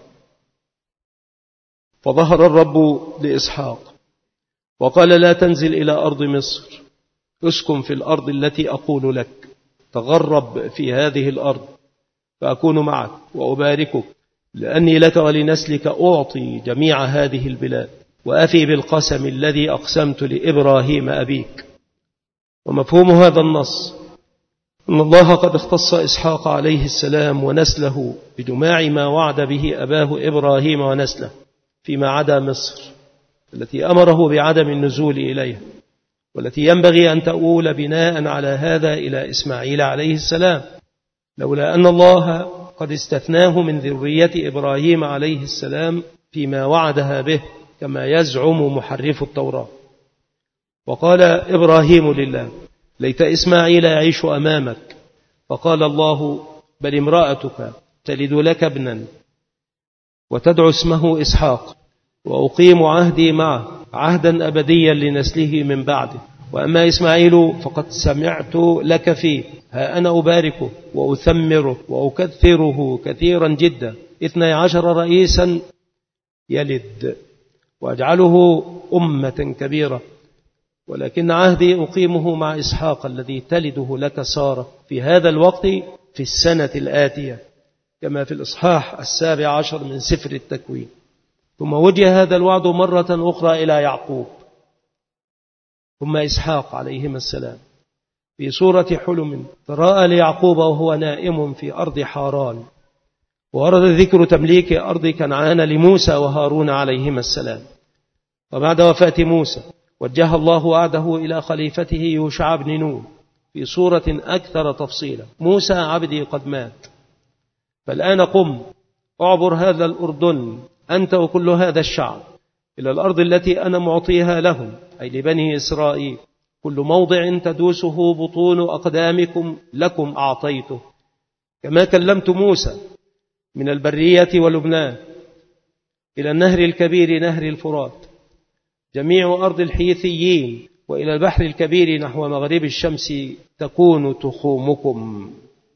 فظهر الرب لإسحاق وقال: لا تنزل إلى أرض مصر، اسكن في الأرض التي أقول لك، تغرب في هذه الأرض فأكون معك وأباركك، لأني لك ولنسلك أعطي جميع هذه البلاد، وأفي بالقسم الذي أقسمت لإبراهيم أبيك. ومفهوم هذا النص أن الله قد اختص إسحاق عليه السلام ونسله بجماع ما وعد به أباه إبراهيم ونسله، فيما عدا مصر التي أمره بعدم النزول إليها، والتي ينبغي أن تؤول بناء على هذا إلى إسماعيل عليه السلام، لولا أن الله قد استثناه من ذرية إبراهيم عليه السلام فيما وعدها به كما يزعم محرف التوراة. وقال إبراهيم لله: ليت إسماعيل يعيش أمامك. فقال الله: بل امرأتك تلد لك ابنا وتدعو اسمه إسحاق، وأقيم عهدي معه عهدا أبديا لنسله من بعده، وأما إسماعيل فقد سمعت لك فيه، ها أنا أباركه وأثمره وأكثره كثيرا جدا، اثني عشر رئيسا يلد، وأجعله أمة كبيرة، ولكن عهدي أقيمه مع إسحاق الذي تلده لك سارة في هذا الوقت في السنة الآتية، كما في الإصحاح السابع عشر من سفر التكوين. ثم وجه هذا الوعد مرة أخرى إلى يعقوب ثم إسحاق عليهما السلام في صورة حلم، فرأى ليعقوب وهو نائم في أرض حاران. وورد ذكر تمليك أرض كنعان لموسى وهارون عليهما السلام. وبعد وفاة موسى وجه الله وعده إلى خليفته يوشع بن نون في صورة أكثر تفصيلا: موسى عبدي قد مات، فالآن قم أعبر هذا الأردن أنت وكل هذا الشعب إلى الأرض التي أنا معطيها لهم، أي لبني إسرائيل، كل موضع تدوسه بطون أقدامكم لكم أعطيته، كما كلمت موسى من البرية ولبنان إلى النهر الكبير نهر الفرات، جميع أرض الحيثيين، وإلى البحر الكبير نحو مغرب الشمس تكون تخومكم.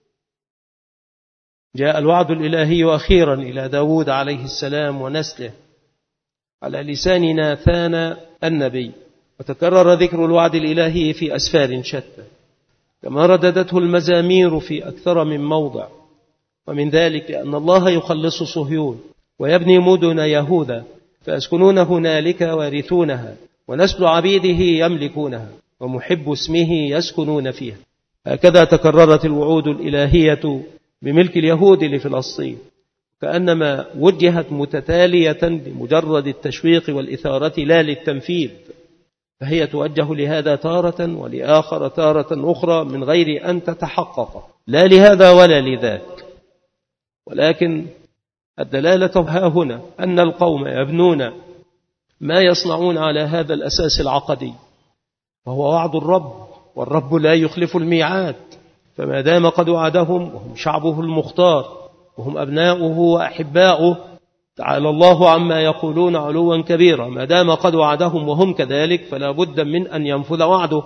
جاء الوعد الإلهي أخيرا إلى داود عليه السلام ونسله على لسان ناثان النبي، وتكرر ذكر الوعد الإلهي في أسفار شتى، كما رددته المزامير في أكثر من موضع. ومن ذلك أن الله يخلص صهيون ويبني مدن يهوذا، فيسكنون هنالك وارثونها، ونسل عبيده يملكونها، ومحب اسمه يسكنون فيها. هكذا تكررت الوعود الإلهية بملك اليهود لفلسطين، كأنما وجهت متتالية لمجرد التشويق والإثارة لا للتنفيذ، فهي توجه لهذا تارة ولآخر تارة أخرى من غير أن تتحقق، لا لهذا ولا لذاك. ولكن الدلالة ها هنا أن القوم يبنون ما يصنعون على هذا الأساس العقدي، وهو وعد الرب، والرب لا يخلف الميعاد. فما دام قد وعدهم وهم شعبه المختار وهم أبناؤه وأحباؤه، تعالى الله عما يقولون علوا كبيرا، ما دام قد وعدهم وهم كذلك فلا بد من أن ينفذ وعده.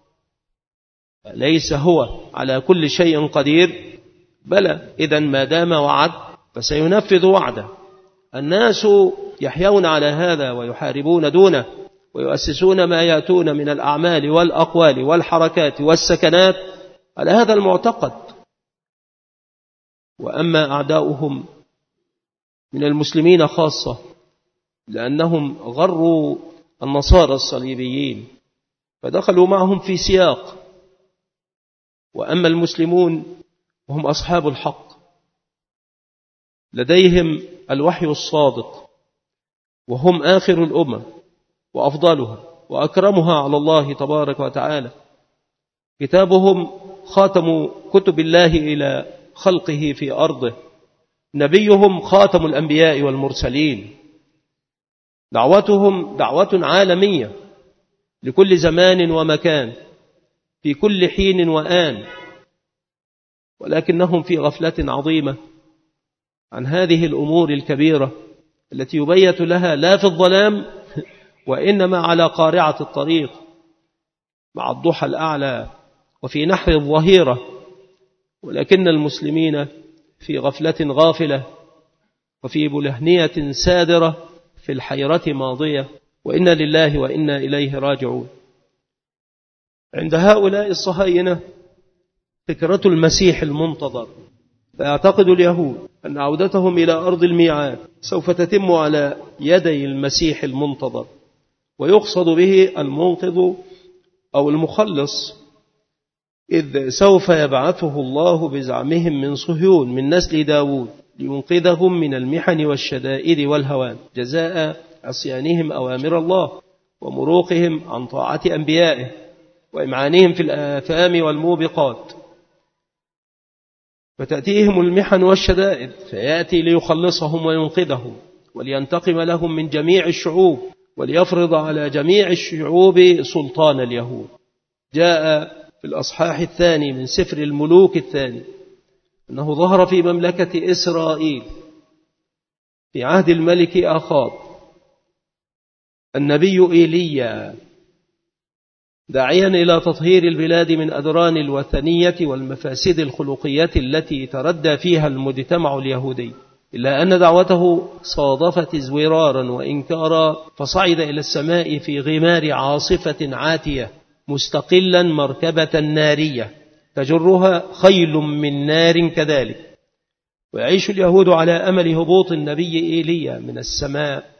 ليس هو على كل شيء قدير؟ بلى، إذن ما دام وعد فسينفذ وعده. الناس يحيون على هذا ويحاربون دونه، ويؤسسون ما يأتون من الأعمال والأقوال والحركات والسكنات على هذا المعتقد. وأما أعداؤهم من المسلمين خاصة، لأنهم غروا النصارى الصليبيين فدخلوا معهم في سياق. وأما المسلمون وهم أصحاب الحق، لديهم الوحي الصادق، وهم آخر الأمم وأفضلها وأكرمها على الله تبارك وتعالى. كتابهم خاتم كتب الله إلى خلقه في أرضه، نبيهم خاتم الأنبياء والمرسلين، دعوتهم دعوة عالمية لكل زمان ومكان في كل حين وآن، ولكنهم في غفلة عظيمة عن هذه الأمور الكبيرة التي يبيت لها لا في الظلام وإنما على قارعة الطريق مع الضحى الأعلى وفي نحر الظهيرة. ولكن المسلمين في غفلة غافلة وفي بلهنية سادرة، في الحيرة ماضية، وإنا لله وإنا إليه راجعون. عند هؤلاء الصهاينة فكرة المسيح المنتظر، فيعتقد اليهود أن عودتهم إلى أرض الميعاد سوف تتم على يدي المسيح المنتظر، ويقصد به المنقذ أو المخلص، إذ سوف يبعثه الله بزعمهم من صهيون من نسل داود لينقذهم من المحن والشدائد والهوان، جزاء عصيانهم أوامر الله ومروقهم عن طاعة أنبيائه وإمعانهم في الآثام والموبقات. فتأتيهم المحن والشدائد، فيأتي ليخلصهم وينقذهم ولينتقم لهم من جميع الشعوب وليفرض على جميع الشعوب سلطان اليهود. جاء في الأصحاح الثاني من سفر الملوك الثاني أنه ظهر في مملكة إسرائيل في عهد الملك آخاب النبي إيليا داعيا إلى تطهير البلاد من أدران الوثنية والمفاسد الخلقية التي تردى فيها المجتمع اليهودي، إلا أن دعوته صادفت ازورارا وإنكارا، فصعد إلى السماء في غمار عاصفة عاتية مستقلا مركبة نارية تجرها خيل من نار كذلك. ويعيش اليهود على أمل هبوط النبي إيليا من السماء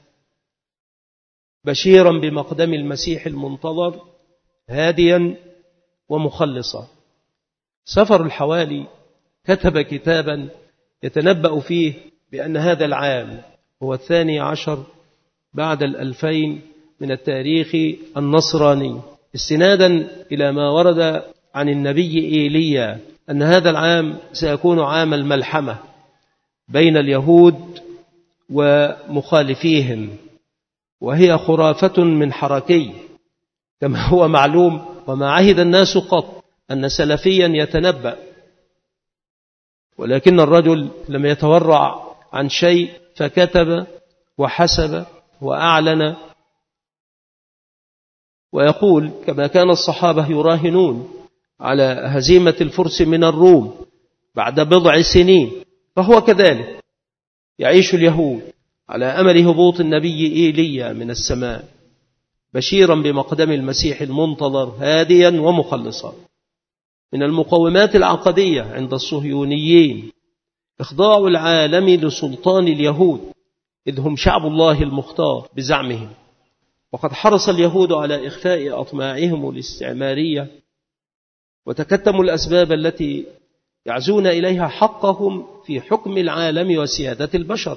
بشيرا بمقدم المسيح المنتظر هاديا ومخلصا. سفر الحوالي كتب كتابا يتنبأ فيه بأن هذا العام هو الثاني عشر بعد الألفين من التاريخ النصراني، استنادا إلى ما ورد عن النبي إيليا أن هذا العام سيكون عام الملحمة بين اليهود ومخالفيهم، وهي خرافة من حركي كما هو معلوم، وما عهد الناس قط أن سلفيا يتنبأ، ولكن الرجل لم يتورع عن شيء فكتب وحسب وأعلن، ويقول كما كان الصحابة يراهنون على هزيمة الفرس من الروم بعد بضع سنين، فهو كذلك يعيش اليهود على أمل هبوط النبي إيليا من السماء بشيرا بمقدم المسيح المنتظر هاديا ومخلصا. من المقومات العقدية عند الصهيونيين إخضاع العالم لسلطان اليهود، إذ هم شعب الله المختار بزعمهم، وقد حرص اليهود على إخفاء أطماعهم الاستعمارية وتكتموا الأسباب التي يعزون إليها حقهم في حكم العالم وسيادة البشر،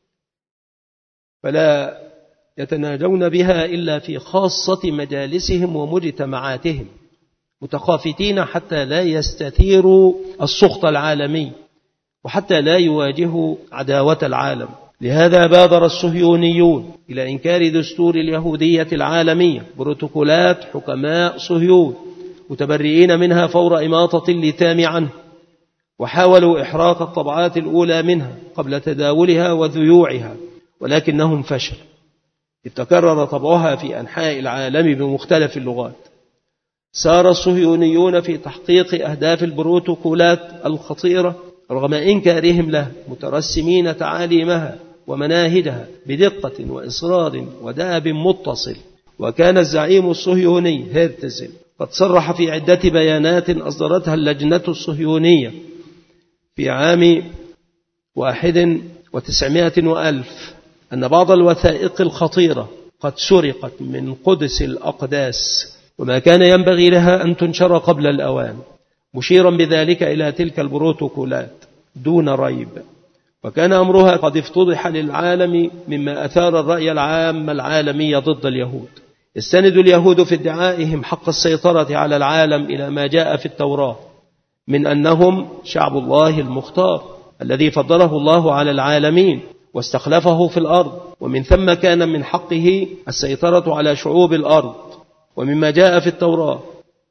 فلا يتناجون بها إلا في خاصة مجالسهم ومجتمعاتهم، متخافتين حتى لا يستثيروا السخط العالمي وحتى لا يواجهوا عداوة العالم. لهذا بادر الصهيونيون إلى إنكار دستور اليهودية العالمية، بروتوكولات حكماء صهيون متبرئين منها فور إماطة اللثام عنه، وحاولوا إحراق الطبعات الأولى منها قبل تداولها وذيوعها، ولكنهم فشل، إذ تكرر طبعها في أنحاء العالم بمختلف اللغات. سار الصهيونيون في تحقيق أهداف البروتوكولات الخطيرة رغم إنكارهم له، مترسمين تعاليمها ومناهجها بدقة وإصرار ودأب متصل. وكان الزعيم الصهيوني هيرتزل قد صرح في عدة بيانات أصدرتها اللجنة الصهيونية في عام واحد وتسعمائة وألف أن بعض الوثائق الخطيرة قد سرقت من قدس الأقداس، وما كان ينبغي لها أن تنشر قبل الأوان، مشيرا بذلك إلى تلك البروتوكولات دون ريب. وكان أمرها قد افتضح للعالم مما أثار الرأي العام العالمي ضد اليهود. يستند اليهود في ادعائهم حق السيطرة على العالم إلى ما جاء في التوراة من أنهم شعب الله المختار الذي فضله الله على العالمين واستخلفه في الأرض، ومن ثم كان من حقه السيطرة على شعوب الأرض. ومما جاء في التوراة: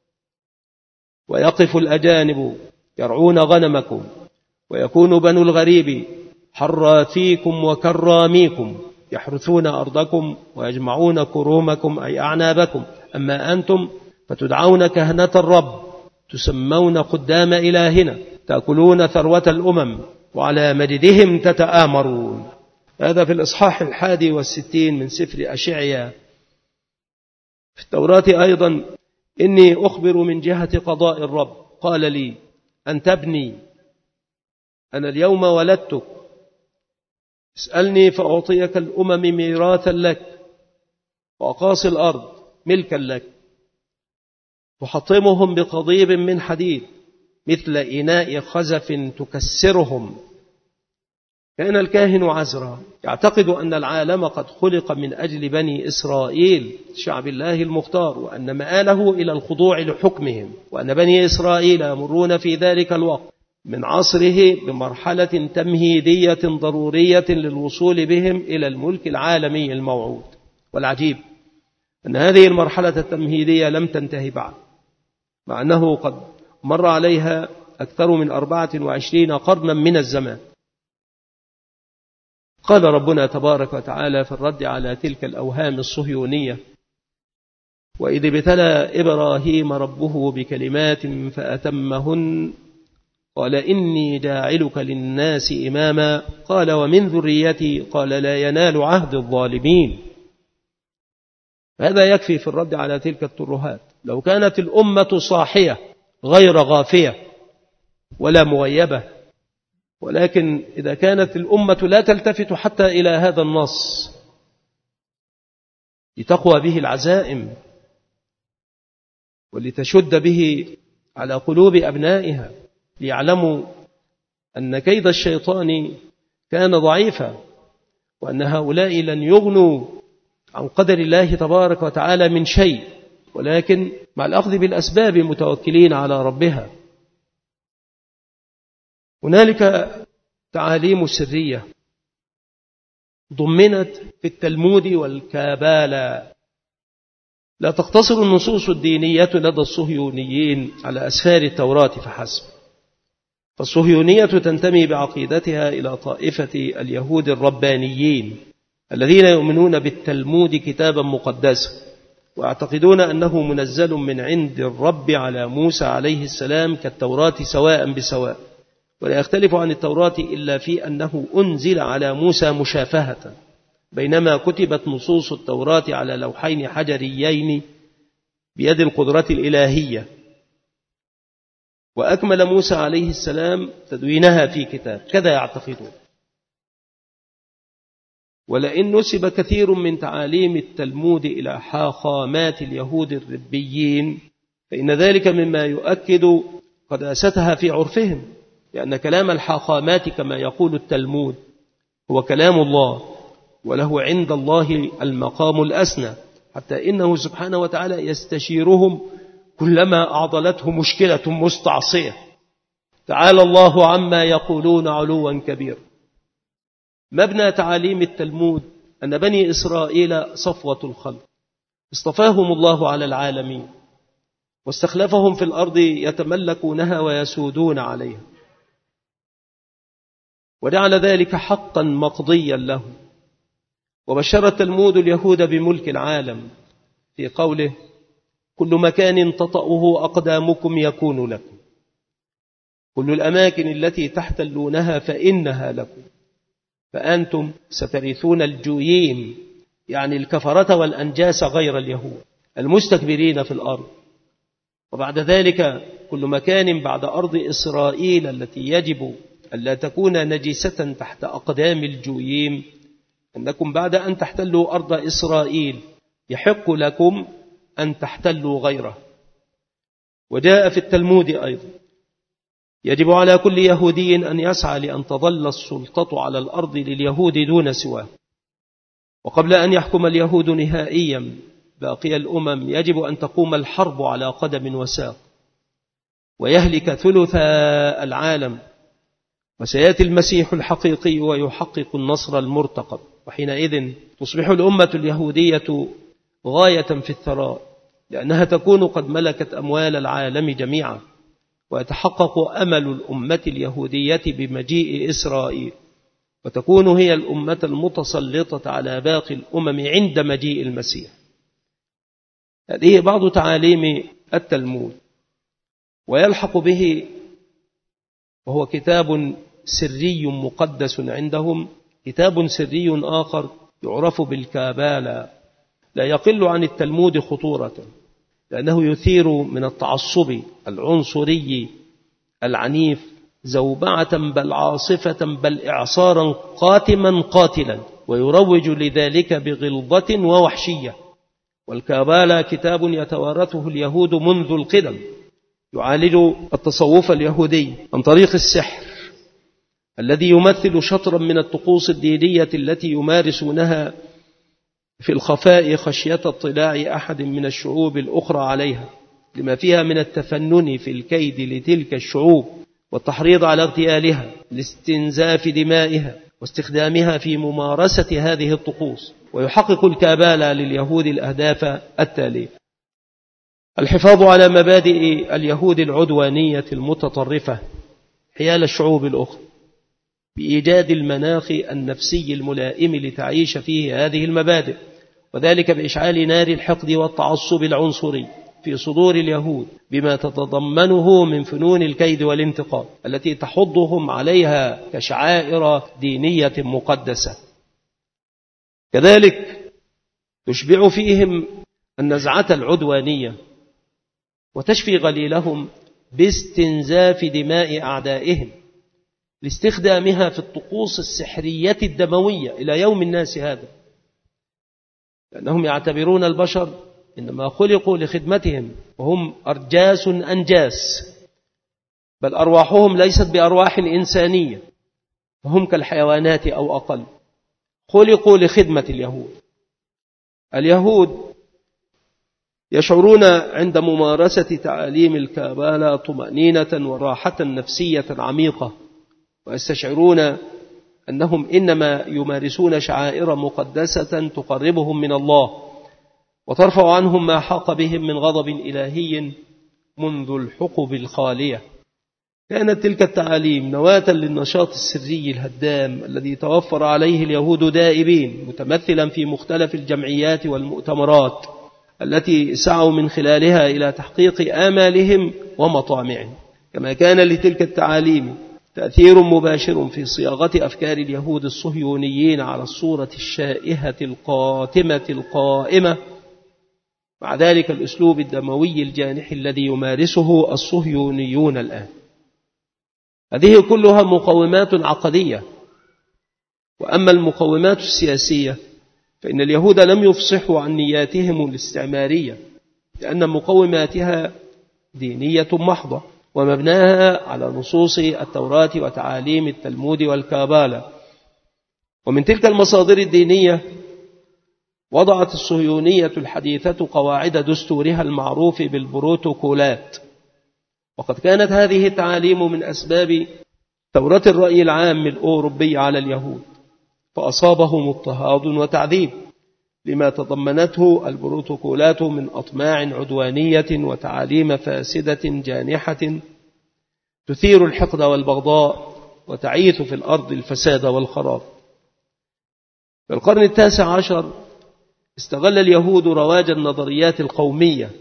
ويقف الأجانب يرعون غنمكم، ويكون بنو الغريب حراثيكم وكراميكم، يحرثون أرضكم ويجمعون كرومكم أي أعنابكم، أما أنتم فتدعون كهنة الرب، تسمون قدام إلهنا، تأكلون ثروة الأمم، وعلى مجدهم تتآمرون. هذا في الإصحاح الحادي والستين من سفر أشعيا. في التوراة أيضا: إني أخبر من جهة قضاء الرب، قال لي أن تبني، أنا اليوم ولدتك، اسألني فأعطيك الأمم ميراثا لك، وأقاصي الأرض ملكا لك، تحطمهم بقضيب من حديد مثل إناء خزف تكسرهم. كان الكاهن عزرا يعتقد أن العالم قد خلق من أجل بني إسرائيل شعب الله المختار، وأن مآله إلى الخضوع لحكمهم، وأن بني إسرائيل يمرون في ذلك الوقت من عصره بمرحلة تمهيدية ضرورية للوصول بهم إلى الملك العالمي الموعود. والعجيب أن هذه المرحلة التمهيدية لم تنتهي بعد، مع أنه قد مر عليها أكثر من أربعة وعشرين قرنا من الزمان. قال ربنا تبارك وتعالى في الرد على تلك الأوهام الصهيونية: وإذ ابتلى إبراهيم ربه بكلمات فأتمهن قال إني جاعلك للناس إماما قال ومن ذريتي قال لا ينال عهد الظالمين. هذا يكفي في الرد على تلك الترهات. لو كانت الأمة صاحية غير غافية ولا مغيبة، ولكن إذا كانت الأمة لا تلتفت حتى إلى هذا النص لتقوى به العزائم ولتشد به على قلوب أبنائها، ليعلموا أن كيد الشيطان كان ضعيفا، وأن هؤلاء لن يغنوا عن قدر الله تبارك وتعالى من شيء، ولكن مع الأخذ بالأسباب متوكلين على ربها. هنالك تعاليم سرية ضمنت في التلمود والكابالة، لا تقتصر النصوص الدينية لدى الصهيونيين على أسفار التوراة فحسب، فالصهيونية تنتمي بعقيدتها إلى طائفة اليهود الربانيين الذين يؤمنون بالتلمود كتابا مقدسا، ويعتقدون أنه منزل من عند الرب على موسى عليه السلام كالتوراة سواء بسواء، ولا يختلف عن التوراة إلا في أنه أنزل على موسى مشافهة، بينما كتبت نصوص التوراة على لوحين حجريين بيد القدرة الإلهية، وأكمل موسى عليه السلام تدوينها في كتاب، كذا يعتقدون. ولئن نسب كثير من تعاليم التلمود إلى حاخامات اليهود الربيين فإن ذلك مما يؤكد قداستها في عرفهم، لأن كلام الحاخامات كما يقول التلمود هو كلام الله، وله عند الله المقام الأسنى، حتى إنه سبحانه وتعالى يستشيرهم كلما أعضلته مشكلة مستعصية. تعالى الله عما يقولون علوا كبيرا. مبنى تعاليم التلمود أن بني إسرائيل صفوة الخلق، اصطفاهم الله على العالمين واستخلفهم في الأرض يتملكونها ويسودون عليها، وجعل ذلك حقا مقضيا له. وبشر التلمود اليهود بملك العالم في قوله: كل مكان تطأه أقدامكم يكون لكم، كل الأماكن التي تحتلونها فإنها لكم، فأنتم سترثون الجويم، يعني الكفرة والأنجاس غير اليهود المستكبرين في الأرض. وبعد ذلك كل مكان بعد أرض إسرائيل التي يجب ألا تكون نجسة تحت أقدام الجويم، أنكم بعد أن تحتلوا أرض إسرائيل يحق لكم أن تحتلوا غيره. وجاء في التلمود أيضا: يجب على كل يهودي أن يسعى لأن تظل السلطة على الأرض لليهود دون سواه، وقبل أن يحكم اليهود نهائيا باقي الأمم يجب أن تقوم الحرب على قدم وساق ويهلك ثلث العالم، وسيأتي المسيح الحقيقي ويحقق النصر المرتقب، وحينئذ تصبح الأمة اليهودية غاية في الثراء، لأنها تكون قد ملكت أموال العالم جميعا، ويتحقق أمل الأمة اليهودية بمجيء إسرائيل، وتكون هي الأمة المتسلطة على باقي الأمم عند مجيء المسيح. هذه بعض تعاليم التلمود. ويلحق به، وهو كتاب سري مقدس عندهم، كتاب سري آخر يعرف بالكابالة، لا يقل عن التلمود خطورة، لأنه يثير من التعصب العنصري العنيف زوبعة بل عاصفة بل إعصارا قاتما قاتلا، ويروج لذلك بغلظة ووحشية. والكابالة كتاب يتوارثه اليهود منذ القدم، يعالج التصوف اليهودي عن طريق السحر الذي يمثل شطرا من الطقوس الدينية التي يمارسونها في الخفاء خشية اطلاع أحد من الشعوب الأخرى عليها، لما فيها من التفنن في الكيد لتلك الشعوب والتحريض على اغتيالها لاستنزاف دمائها واستخدامها في ممارسة هذه الطقوس. ويحقق الكابالا لليهود الأهداف التالية: الحفاظ على مبادئ اليهود العدوانية المتطرفة حيال الشعوب الأخرى بإيجاد المناخ النفسي الملائم لتعيش فيه هذه المبادئ، وذلك بإشعال نار الحقد والتعصب العنصري في صدور اليهود بما تتضمنه من فنون الكيد والانتقام التي تحضهم عليها كشعائر دينية مقدسة. كذلك تشبع فيهم النزعة العدوانية وتشفي غليلهم باستنزاف دماء أعدائهم لاستخدامها في الطقوس السحرية الدموية إلى يوم الناس هذا، لأنهم يعتبرون البشر إنما خلقوا لخدمتهم وهم أرجاس أنجاس، بل أرواحهم ليست بأرواح إنسانية وهم كالحيوانات أو أقل، خلقوا لخدمة اليهود. اليهود يشعرون عند ممارسة تعاليم الكابالا طمأنينة وراحة نفسية عميقة، ويستشعرون أنهم إنما يمارسون شعائر مقدسة تقربهم من الله وترفع عنهم ما حاق بهم من غضب إلهي منذ الحقب الخالية. كانت تلك التعاليم نواة للنشاط السري الهدام الذي توفر عليه اليهود دائبين، متمثلا في مختلف الجمعيات والمؤتمرات التي سعوا من خلالها إلى تحقيق آمالهم ومطامعهم. كما كان لتلك التعاليم تأثير مباشر في صياغة أفكار اليهود الصهيونيين على الصورة الشائهة القاتمة القائمة مع ذلك الأسلوب الدموي الجانح الذي يمارسه الصهيونيون الآن. هذه كلها مقومات عقدية. وأما المقومات السياسية فإن اليهود لم يفصحوا عن نياتهم الاستعمارية، لأن مقوماتها دينية محضة ومبناها على نصوص التوراة وتعاليم التلمود والكابالا. ومن تلك المصادر الدينية وضعت الصهيونية الحديثة قواعد دستورها المعروف بالبروتوكولات، وقد كانت هذه التعاليم من أسباب ثورة الرأي العام الأوروبي على اليهود، فأصابهم اضطهاد وتعذيب لما تضمنته البروتوكولات من أطماع عدوانية وتعاليم فاسدة جانحة تثير الحقد والبغضاء وتعيث في الأرض الفساد والخراب. في القرن التاسع عشر استغل اليهود رواج النظريات القومية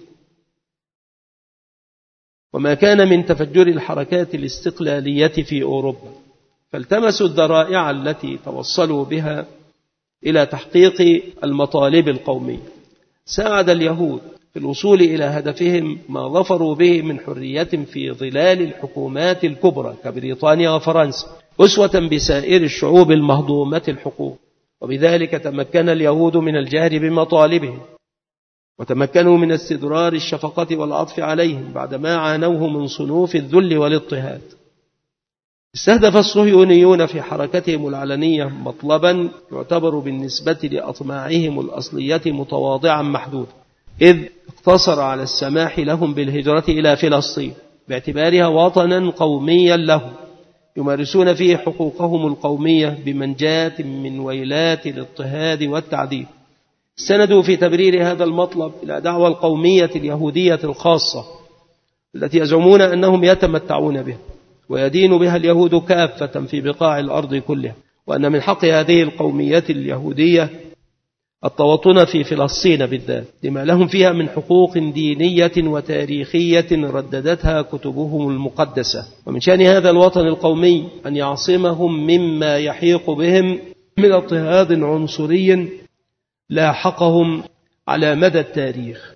وما كان من تفجر الحركات الاستقلالية في أوروبا، فالتمسوا الذرائع التي توصلوا بها إلى تحقيق المطالب القومية. ساعد اليهود في الوصول إلى هدفهم ما ظفروا به من حرية في ظلال الحكومات الكبرى كبريطانيا وفرنسا، أسوة بسائر الشعوب المهضومة الحقوق. وبذلك تمكن اليهود من الجهر بمطالبهم، وتمكنوا من استدرار الشفقة والعطف عليهم بعدما عانوه من صنوف الذل والاضطهاد. استهدف الصهيونيون في حركتهم العلنية مطلبا يعتبر بالنسبة لأطماعهم الأصلية متواضعا محدودا، إذ اقتصر على السماح لهم بالهجرة إلى فلسطين باعتبارها وطنا قوميا لهم يمارسون فيه حقوقهم القومية بمنجاة من ويلات الاضطهاد والتعذيب. استندوا في تبرير هذا المطلب إلى دعوى القومية اليهودية الخاصة التي يزعمون أنهم يتمتعون بها ويدين بها اليهود كافة في بقاع الأرض كلها، وأن من حق هذه القومية اليهودية التوطن في فلسطين بالذات لما لهم فيها من حقوق دينية وتاريخية رددتها كتبهم المقدسة. ومن شأن هذا الوطن القومي أن يعصمهم مما يحيق بهم من اضطهاد عنصري لاحقهم على مدى التاريخ.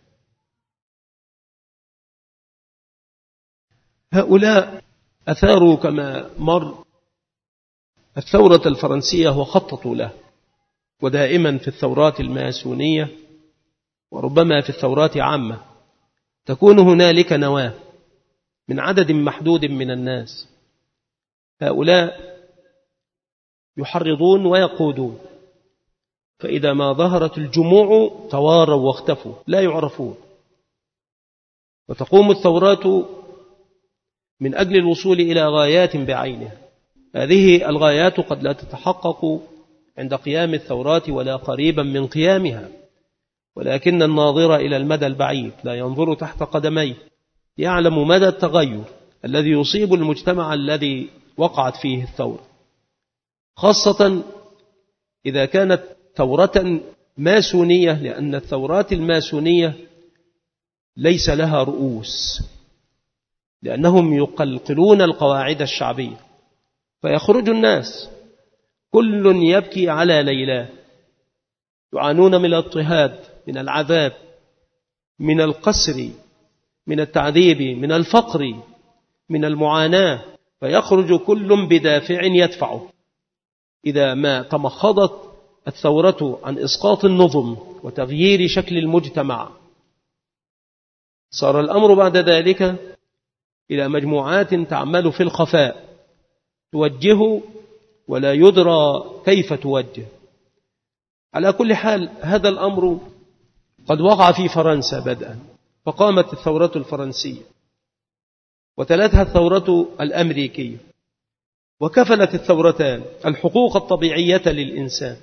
هؤلاء أثاروا كما مر الثورة الفرنسية وخططوا له، ودائما في الثورات الماسونية وربما في الثورات عامة تكون هنالك نواة من عدد محدود من الناس. هؤلاء يحرضون ويقودون، فإذا ما ظهرت الجموع تواروا واختفوا لا يعرفون، وتقوم الثورات من أجل الوصول إلى غايات بعينها. هذه الغايات قد لا تتحقق عند قيام الثورات ولا قريبا من قيامها، ولكن الناظر إلى المدى البعيد لا ينظر تحت قدميه يعلم مدى التغير الذي يصيب المجتمع الذي وقعت فيه الثورة، خاصة إذا كانت ثورة ماسونية، لأن الثورات الماسونية ليس لها رؤوس، لأنهم يقلقلون القواعد الشعبية، فيخرج الناس كل يبكي على ليلاه، يعانون من الاضطهاد، من العذاب، من القسر، من التعذيب، من الفقر، من المعاناة، فيخرج كل بدافع يدفعه. إذا ما تمخضت الثورة عن إسقاط النظم وتغيير شكل المجتمع، صار الأمر بعد ذلك إلى مجموعات تعمل في الخفاء توجه ولا يدرى كيف توجه. على كل حال هذا الأمر قد وقع في فرنسا بدءا، فقامت الثورة الفرنسية وتلتها الثورة الأمريكية، وكفلت الثورتان الحقوق الطبيعية للإنسان،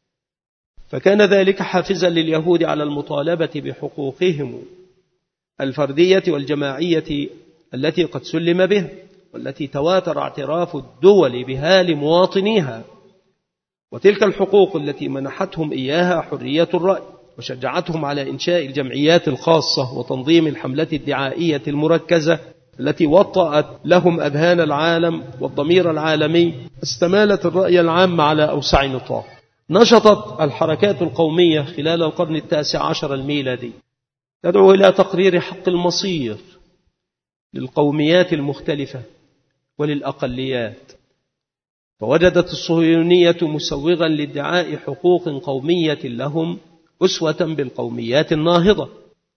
فكان ذلك حافزا لليهود على المطالبة بحقوقهم الفردية والجماعية التي قد سلم بها، والتي تواتر اعتراف الدول بها لمواطنيها. وتلك الحقوق التي منحتهم إياها حرية الرأي، وشجعتهم على إنشاء الجمعيات الخاصة وتنظيم الحملة الدعائية المركزة التي وطأت لهم أذهان العالم والضمير العالمي، استمالت الرأي العام على أوسع نطاق. نشطت الحركات القومية خلال القرن التاسع عشر الميلادي تدعو إلى تقرير حق المصير للقوميات المختلفة وللأقليات، فوجدت الصهيونية مسوغا لادعاء حقوق قومية لهم أسوة بالقوميات الناهضة.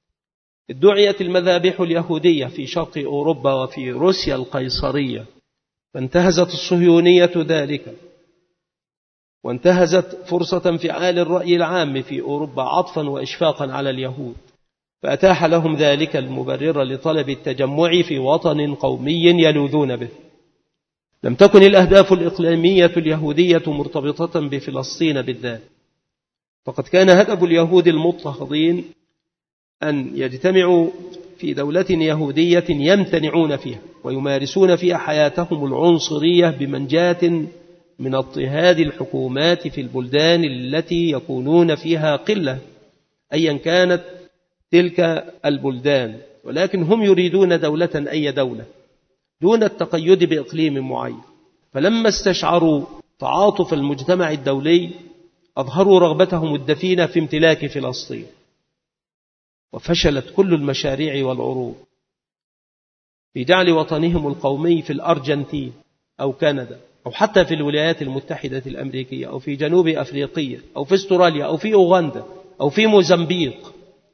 ادعيت المذابح اليهودية في شرق أوروبا وفي روسيا القيصرية، فانتهزت الصهيونية ذلك، وانتهزت فرصة انفعال الرأي العام في أوروبا عطفا وإشفاقا على اليهود، فأتاح لهم ذلك المبرر لطلب التجمع في وطن قومي يلوذون به. لم تكن الأهداف الإقليمية اليهودية مرتبطة بفلسطين بالذات، فقد كان هدف اليهود المضطهدين أن يجتمعوا في دولة يهودية يمتنعون فيها ويمارسون فيها حياتهم العنصرية بمنجاة من اضطهاد الحكومات في البلدان التي يكونون فيها قلة أيا كانت تلك البلدان، ولكن هم يريدون دولة أي دولة دون التقيد بإقليم معين. فلما استشعروا تعاطف المجتمع الدولي أظهروا رغبتهم الدفينة في امتلاك فلسطين، وفشلت كل المشاريع والعروض في جعل وطنهم القومي في الأرجنتين أو كندا أو حتى في الولايات المتحدة الأمريكية أو في جنوب أفريقيا أو في استراليا أو في أوغندا أو في موزمبيق.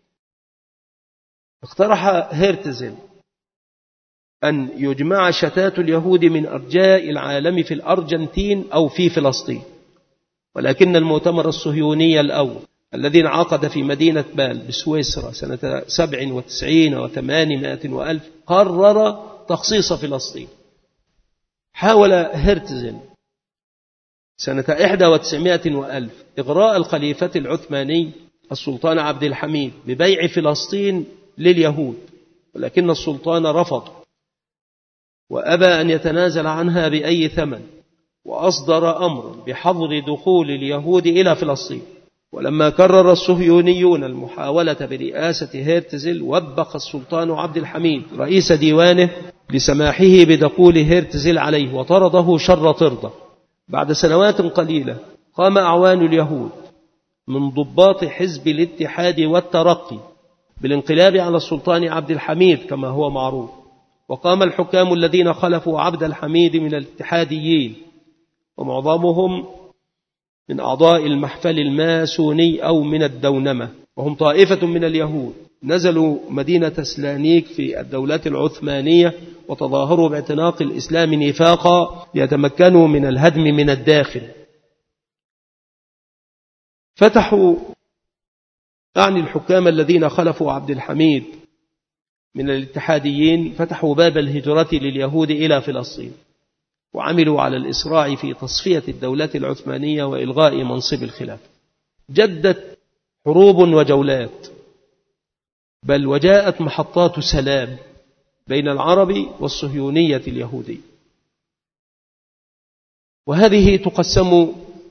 اقترح هيرتزل أن يجمع شتات اليهود من أرجاء العالم في الأرجنتين أو في فلسطين، ولكن المؤتمر الصهيوني الأول الذي انعقد في مدينة بال بسويسرا سنة سبع وتسعين وثمانمائة وألف قرر تخصيص فلسطين. حاول هيرتزل سنة إحدى وتسعمائة وألف إغراء الخليفة العثماني السلطان عبد الحميد ببيع فلسطين لليهود، ولكن السلطان رفض وأبى أن يتنازل عنها بأي ثمن، وأصدر أمر بحظر دخول اليهود إلى فلسطين. ولما كرر الصهيونيون المحاولة برئاسة هيرتزل وبخ السلطان عبد الحميد رئيس ديوانه لسماحه بدخول هيرتزل عليه وطرده شر طردة. بعد سنوات قليلة قام أعوان اليهود من ضباط حزب الاتحاد والترقي بالانقلاب على السلطان عبد الحميد كما هو معروف، وقام الحكام الذين خلفوا عبد الحميد من الاتحاديين، ومعظمهم من أعضاء المحفل الماسوني أو من الدونمة، وهم طائفة من اليهود نزلوا مدينة سلانيك في الدولة العثمانية وتظاهروا باعتناق الإسلام نفاقا ليتمكنوا من الهدم من الداخل. فتحوا أعني الحكام الذين خلفوا عبد الحميد من الاتحاديين فتحوا باب الهجرة لليهود إلى فلسطين، وعملوا على الإسراع في تصفية الدولة العثمانية وإلغاء منصب الخلافة. جدت حروب وجولات، بل وجاءت محطات سلام بين العرب والصهيونية اليهودية، وهذه تقسم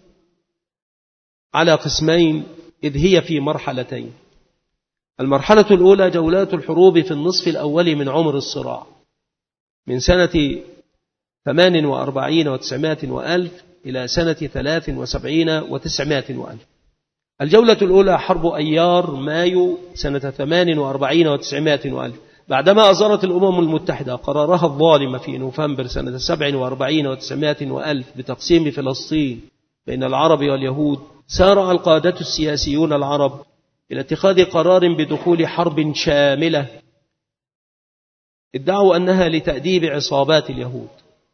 على قسمين إذ هي في مرحلتين. المرحلة الأولى جولات الحروب في النصف الأول من عمر الصراع، من سنة ثمان وأربعين وتسعمائة وألف إلى سنة ثلاث وسبعين وتسعمائة وألف. الجولة الأولى حرب أيار مايو سنة ثمان وأربعين وتسعمائة وألف، بعدما أصدرت الأمم المتحدة قرارها الظالم في نوفمبر سنة سبع وأربعين وتسعمائة وألف بتقسيم فلسطين بين العرب واليهود. سارع القادة السياسيون العرب إلى اتخاذ قرار بدخول حرب شاملة ادعوا أنها لتأديب عصابات اليهود.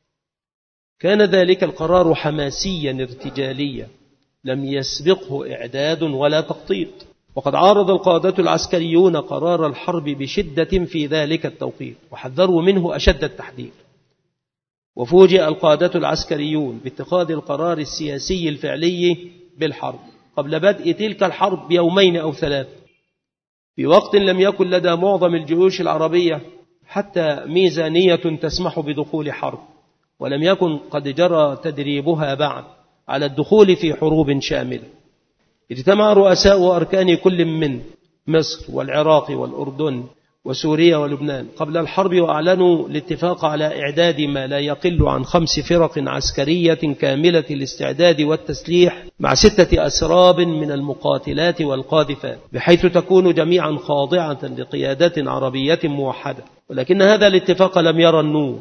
كان ذلك القرار حماسيا ارتجاليا لم يسبقه إعداد ولا تخطيط، وقد عارض القادة العسكريون قرار الحرب بشدة في ذلك التوقيت وحذروا منه أشد التحذير. وفوجئ القادة العسكريون باتخاذ القرار السياسي الفعلي بالحرب قبل بدء تلك الحرب بيومين أو ثلاث، في وقت لم يكن لدى معظم الجيوش العربية حتى ميزانية تسمح بدخول حرب، ولم يكن قد جرى تدريبها بعد على الدخول في حروب شاملة. اجتمع رؤساء وأركان كل من مصر والعراق والأردن وسوريا ولبنان قبل الحرب، وأعلنوا الاتفاق على إعداد ما لا يقل عن خمس فرق عسكرية كاملة الاستعداد والتسليح مع ستة أسراب من المقاتلات والقاذفات، بحيث تكون جميعا خاضعة لقيادة عربية موحدة. ولكن هذا الاتفاق لم يرى النور،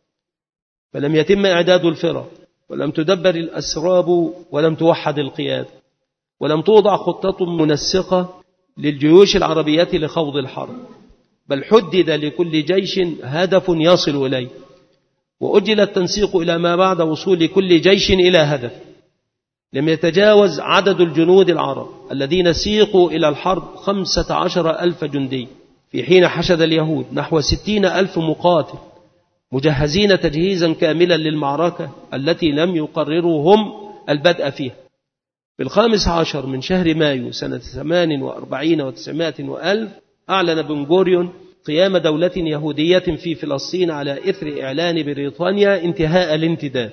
فلم يتم إعداد الفرق، ولم تدبر الأسراب، ولم توحد القيادة، ولم توضع خطة منسقة للجيوش العربية لخوض الحرب، بل حدد لكل جيش هدف يصل إليه، وأجل التنسيق إلى ما بعد وصول كل جيش إلى هدف. لم يتجاوز عدد الجنود العرب الذين سيقوا إلى الحرب خمسة عشر ألف جندي، في حين حشد اليهود نحو ستين ألف مقاتل مجهزين تجهيزا كاملا للمعركة التي لم يقرروا هم البدء فيها. في الخامس عشر من شهر مايو سنة ثمان وأربعين وتسعمائة وألف أعلن بن غوريون قيام دولة يهودية في فلسطين على إثر إعلان بريطانيا انتهاء الانتداب.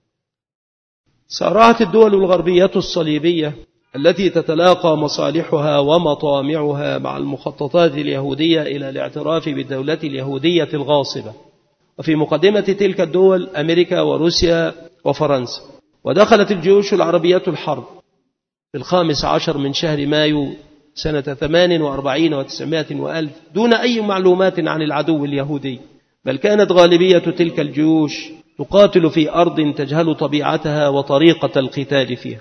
سارعت الدول الغربية الصليبية التي تتلاقى مصالحها ومطامعها مع المخططات اليهودية إلى الاعتراف بالدولة اليهودية الغاصبة، وفي مقدمة تلك الدول أمريكا وروسيا وفرنسا. ودخلت الجيوش العربية الحرب في الخامس عشر من شهر مايو سنة ثمان وأربعين وتسعمائة وألف دون أي معلومات عن العدو اليهودي، بل كانت غالبية تلك الجيوش تقاتل في أرض تجهل طبيعتها وطريقة القتال فيها.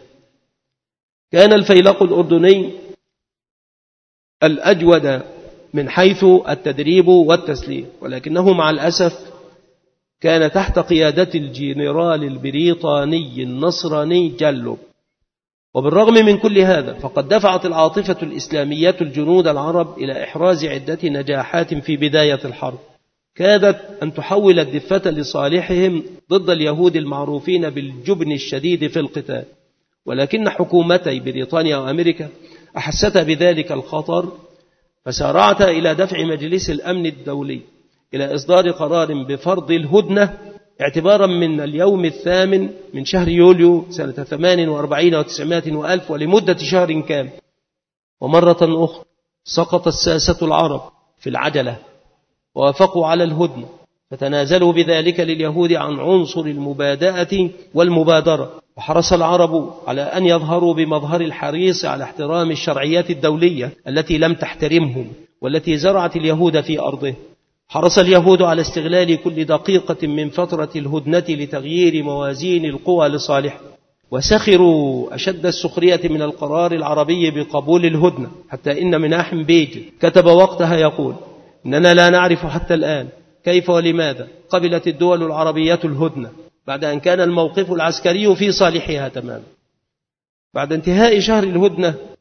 كان الفيلق الأردني الأجود من حيث التدريب والتسليح، ولكنه مع الأسف كان تحت قيادة الجنرال البريطاني النصراني جلوب. وبالرغم من كل هذا فقد دفعت العاطفة الإسلامية الجنود العرب إلى إحراز عدة نجاحات في بداية الحرب، كادت أن تحول الدفة لصالحهم ضد اليهود المعروفين بالجبن الشديد في القتال. ولكن حكومتي بريطانيا وأمريكا أحستا بذلك الخطر، فسارعتا إلى دفع مجلس الأمن الدولي إلى إصدار قرار بفرض الهدنة اعتبارا من اليوم الثامن من شهر يوليو سنة ثمان وأربعين وتسعمائة وألف ولمدة شهر كامل. ومرة أخرى سقط الساسة العرب في العجلة ووافقوا على الهدنة، فتنازلوا بذلك لليهود عن عنصر المبادئة والمبادرة. وحرص العرب على أن يظهروا بمظهر الحريص على احترام الشرعيات الدولية التي لم تحترمهم والتي زرعت اليهود في أرضه. حرص اليهود على استغلال كل دقيقة من فترة الهدنة لتغيير موازين القوى لصالحه، وسخروا أشد السخرية من القرار العربي بقبول الهدنة، حتى إن مناحم بيج كتب وقتها يقول: إننا لا نعرف حتى الآن كيف ولماذا قبلت الدول العربية الهدنة بعد أن كان الموقف العسكري في صالحها تماما. بعد انتهاء شهر الهدنة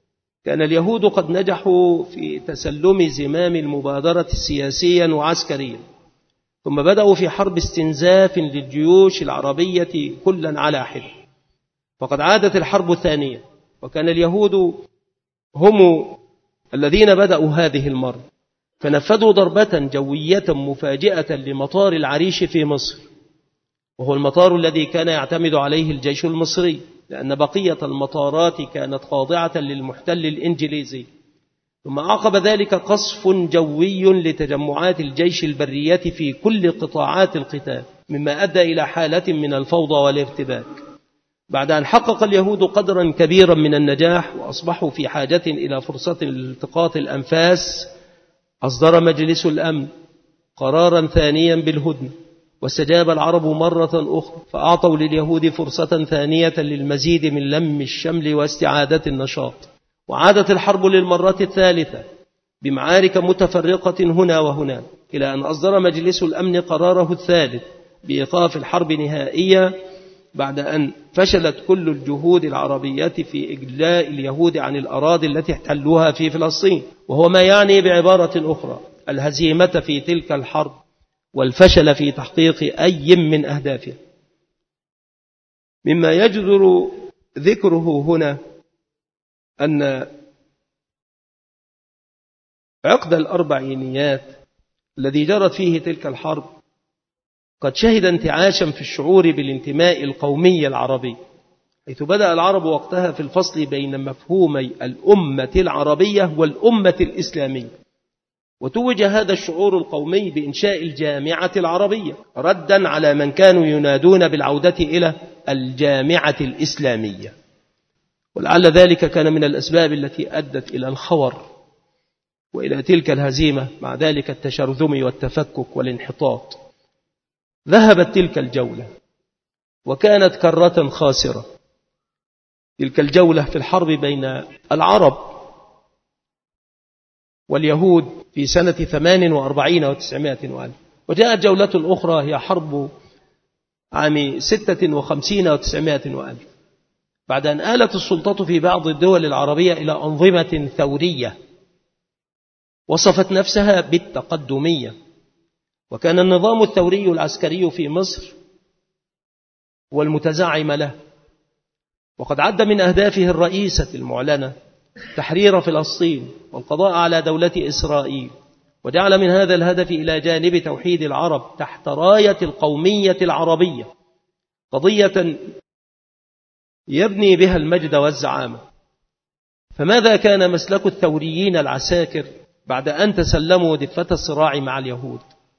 كان اليهود قد نجحوا في تسلم زمام المبادرة سياسيا وعسكريا، ثم بدأوا في حرب استنزاف للجيوش العربية كلا على حدة، فقد عادت الحرب الثانية، وكان اليهود هم الذين بدأوا هذه المرة، فنفذوا ضربة جوية مفاجئة لمطار العريش في مصر، وهو المطار الذي كان يعتمد عليه الجيش المصري، لأن بقية المطارات كانت خاضعة للمحتل الإنجليزي. ثم عقب ذلك قصف جوي لتجمعات الجيش البرية في كل قطاعات القتال، مما أدى إلى حالة من الفوضى والارتباك. بعد أن حقق اليهود قدرا كبيرا من النجاح وأصبحوا في حاجة إلى فرصة لالتقاط الأنفاس، أصدر مجلس الأمن قرارا ثانيا بالهدنة، واستجاب العرب مرة أخرى، فأعطوا لليهود فرصة ثانية للمزيد من لم الشمل واستعادة النشاط. وعادت الحرب للمرة الثالثة بمعارك متفرقة هنا وهنا، إلى أن أصدر مجلس الأمن قراره الثالث بإيقاف الحرب نهائيا، بعد أن فشلت كل الجهود العربية في إجلاء اليهود عن الأراضي التي احتلوها في فلسطين، وهو ما يعني بعبارة أخرى الهزيمة في تلك الحرب والفشل في تحقيق أي من أهدافها. مما يجدر ذكره هنا أن عقد الأربعينيات الذي جرت فيه تلك الحرب قد شهد انتعاشا في الشعور بالانتماء القومي العربي، حيث بدأ العرب وقتها في الفصل بين مفهومي الأمة العربية والأمة الإسلامية، وتوج هذا الشعور القومي بإنشاء الجامعة العربية ردا على من كانوا ينادون بالعودة إلى الجامعة الإسلامية. ولعل ذلك كان من الأسباب التي أدت إلى الخور وإلى تلك الهزيمة، مع ذلك التشرذم والتفكك والانحطاط. ذهبت تلك الجولة وكانت كرة خاسرة، تلك الجولة في الحرب بين العرب واليهود في سنة ثمان وأربعين وتسعمائة وألف. وجاءت جولة أخرى هي حرب عام ستة وخمسين وتسعمائة وألف، بعد أن آلت السلطة في بعض الدول العربية إلى أنظمة ثورية وصفت نفسها بالتقدمية. وكان النظام الثوري العسكري في مصر هو المتزعم له، وقد عد من أهدافه الرئيسة المعلنة تحرير فلسطين والقضاء على دولة إسرائيل، وجعل من هذا الهدف إلى جانب توحيد العرب تحت راية القومية العربية قضية يبني بها المجد والزعامة. فماذا كان مسلك الثوريين العساكر بعد أن تسلموا دفة الصراع مع اليهود؟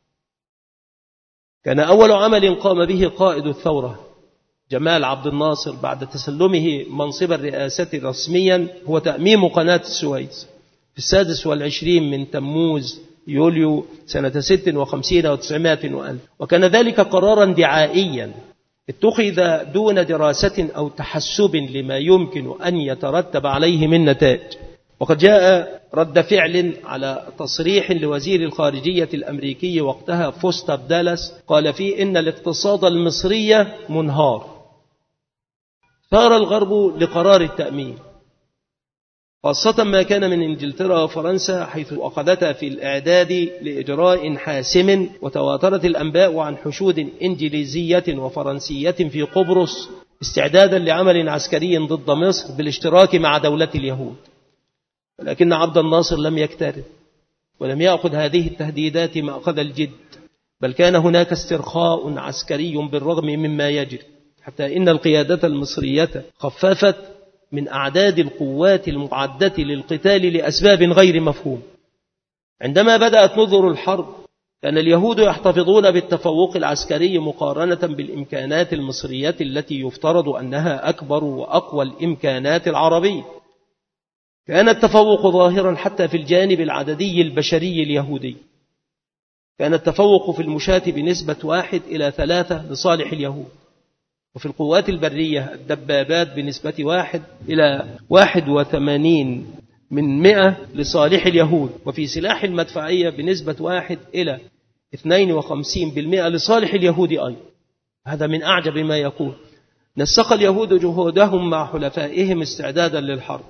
كان أول عمل قام به قائد الثورة جمال عبد الناصر بعد تسلمه منصب الرئاسة رسميا هو تأميم قناة السويس في السادس والعشرين من تموز يوليو سنة ست وخمسين وتسعمائة وألف. وكان ذلك قرارا دعائيا اتخذ دون دراسة أو تحسب لما يمكن أن يترتب عليه من نتائج. وقد جاء رد فعل على تصريح لوزير الخارجية الأمريكي وقتها فوستر دالاس، قال فيه إن الاقتصاد المصري منهار. ثار الغرب لقرار التأمين، خاصة ما كان من إنجلترا وفرنسا، حيث أخذتها في الإعداد لإجراء حاسم، وتواترت الأنباء عن حشود إنجليزية وفرنسية في قبرص استعدادا لعمل عسكري ضد مصر بالاشتراك مع دولة اليهود. ولكن عبد الناصر لم يكترث ولم يأخذ هذه التهديدات مأخذ الجد، بل كان هناك استرخاء عسكري بالرغم مما يجري، حتى إن القيادة المصرية خففت من أعداد القوات المعدة للقتال لأسباب غير مفهوم. عندما بدأت نظر الحرب كان اليهود يحتفظون بالتفوق العسكري مقارنة بالإمكانات المصرية التي يفترض أنها أكبر وأقوى الإمكانات العربية. كان التفوق ظاهرا حتى في الجانب العددي البشري اليهودي، كان التفوق في المشاة بنسبة واحد إلى ثلاثة لصالح اليهود، وفي القوات البرية الدبابات بنسبة واحد إلى واحد وثمانين من مئة لصالح اليهود، وفي سلاح المدفعية بنسبة واحد إلى اثنين وخمسين بالمئة لصالح اليهود أيضا. هذا من أعجب ما يكون. نسق اليهود جهودهم مع حلفائهم استعدادا للحرب،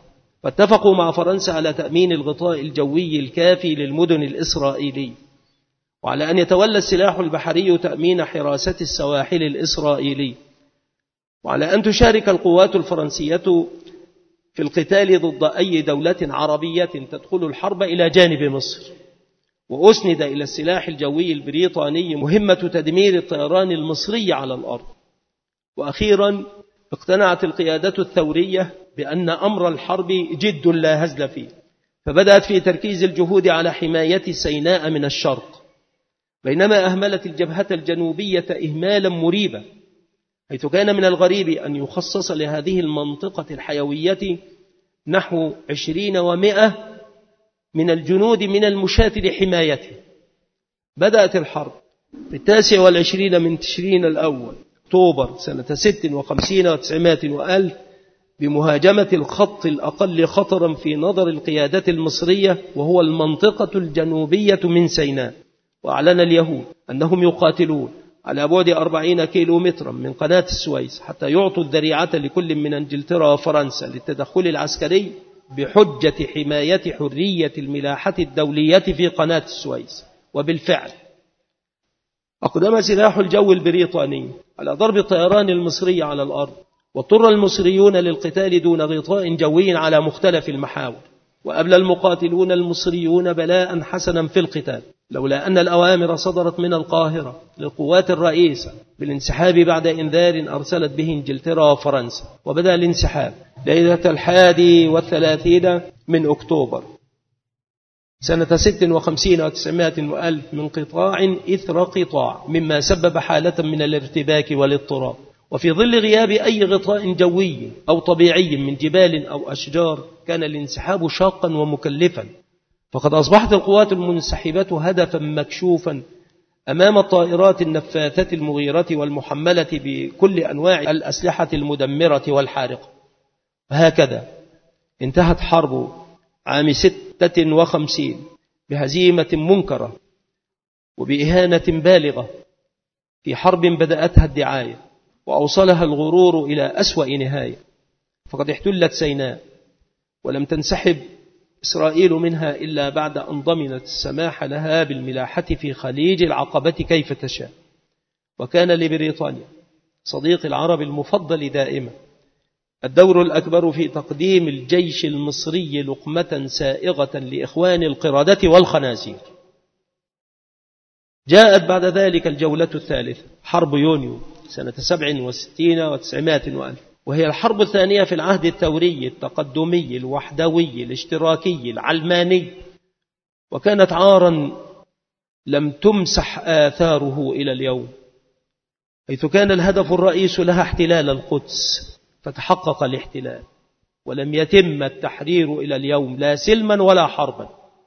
واتفقوا مع فرنسا على تأمين الغطاء الجوي الكافي للمدن الإسرائيلية، وعلى أن يتولى السلاح البحري تأمين حراسة السواحل الإسرائيلية، وعلى أن تشارك القوات الفرنسية في القتال ضد أي دولة عربية تدخل الحرب إلى جانب مصر. وأسند إلى السلاح الجوي البريطاني مهمة تدمير الطيران المصري على الأرض. وأخيرا اقتنعت القيادة الثورية بأن أمر الحرب جد لا هزل فيه، فبدأت في تركيز الجهود على حماية سيناء من الشرق، بينما أهملت الجبهة الجنوبية إهمالا مريبا، حيث كان من الغريب أن يخصص لهذه المنطقة الحيوية نحو عشرين ومائة من الجنود من المشاة لحمايته. بدأت الحرب في التاسع والعشرين من تشرين الأول أكتوبر سنة ست وخمسين وتسعمائة وألف بمهاجمة الخط الأقل خطرا في نظر القيادة المصرية، وهو المنطقة الجنوبية من سيناء. وأعلن اليهود أنهم يقاتلون على بعد أربعين كيلو مترا من قناة السويس حتى يعطوا الذريعة لكل من إنجلترا وفرنسا للتدخل العسكري بحجة حماية حرية الملاحة الدولية في قناة السويس. وبالفعل أقدم سلاح الجو البريطاني على ضرب الطيران المصري على الأرض، واضطر المصريون للقتال دون غطاء جوي على مختلف المحاور، وأبلى المقاتلون المصريون بلاء حسنا في القتال، لولا أن الأوامر صدرت من القاهرة للقوات الرئيسة بالانسحاب بعد إنذار أرسلت به إنجلترا وفرنسا. وبدأ الانسحاب ليلة الحادي والثلاثين من أكتوبر سنة ست وخمسين وتسعمائة وألف من قطاع إثر قطاع، مما سبب حالة من الارتباك والاضطراب. وفي ظل غياب أي غطاء جوي أو طبيعي من جبال أو أشجار كان الانسحاب شاقا ومكلفا، فقد أصبحت القوات المنسحبة هدفا مكشوفا أمام الطائرات النفاثة المغيرة والمحملة بكل أنواع الأسلحة المدمرة والحارقة. هكذا انتهت حرب عام ستة وخمسين بهزيمة منكرة وبإهانة بالغة في حرب بدأتها الدعاية وأوصلها الغرور إلى أسوأ نهاية. فقد احتلت سيناء ولم تنسحب إسرائيل منها إلا بعد أن ضمنت السماح لها بالملاحة في خليج العقبة كيف تشاء. وكان لبريطانيا صديق العرب المفضل دائما الدور الأكبر في تقديم الجيش المصري لقمة سائغة لإخوان القردة والخنازير. جاءت بعد ذلك الجولة الثالثة حرب يونيو سنة سبع وستين وتسعمائة وألف، وهي الحرب الثانية في العهد الثوري التقدمي الوحدوي الاشتراكي العلماني، وكانت عارا لم تمسح آثاره إلى اليوم، حيث كان الهدف الرئيس لها احتلال القدس، فتحقق الاحتلال ولم يتم التحرير إلى اليوم لا سلما ولا حربا.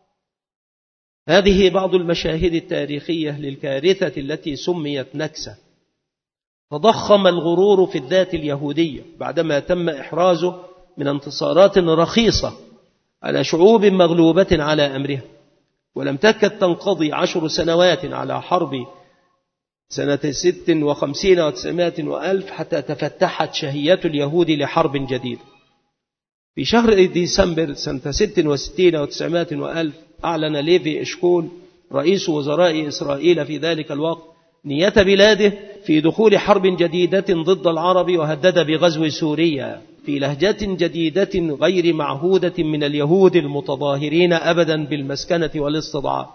هذه بعض المشاهد التاريخية للكارثة التي سميت نكسة. تضخم الغرور في الذات اليهودية بعدما تم إحرازه من انتصارات رخيصة على شعوب مغلوبة على أمرها، ولم تكد تنقضي عشر سنوات على حرب سنة ست وخمسين وتسعمائة وألف حتى تفتحت شهية اليهود لحرب جديدة. في شهر ديسمبر سنة ست وستين وتسعمائة وألف أعلن ليفي إشكول رئيس وزراء إسرائيل في ذلك الوقت نية بلاده في دخول حرب جديدة ضد العرب، وهدد بغزو سوريا في لهجة جديدة غير معهودة من اليهود المتظاهرين أبدا بالمسكنة والاستضعاف.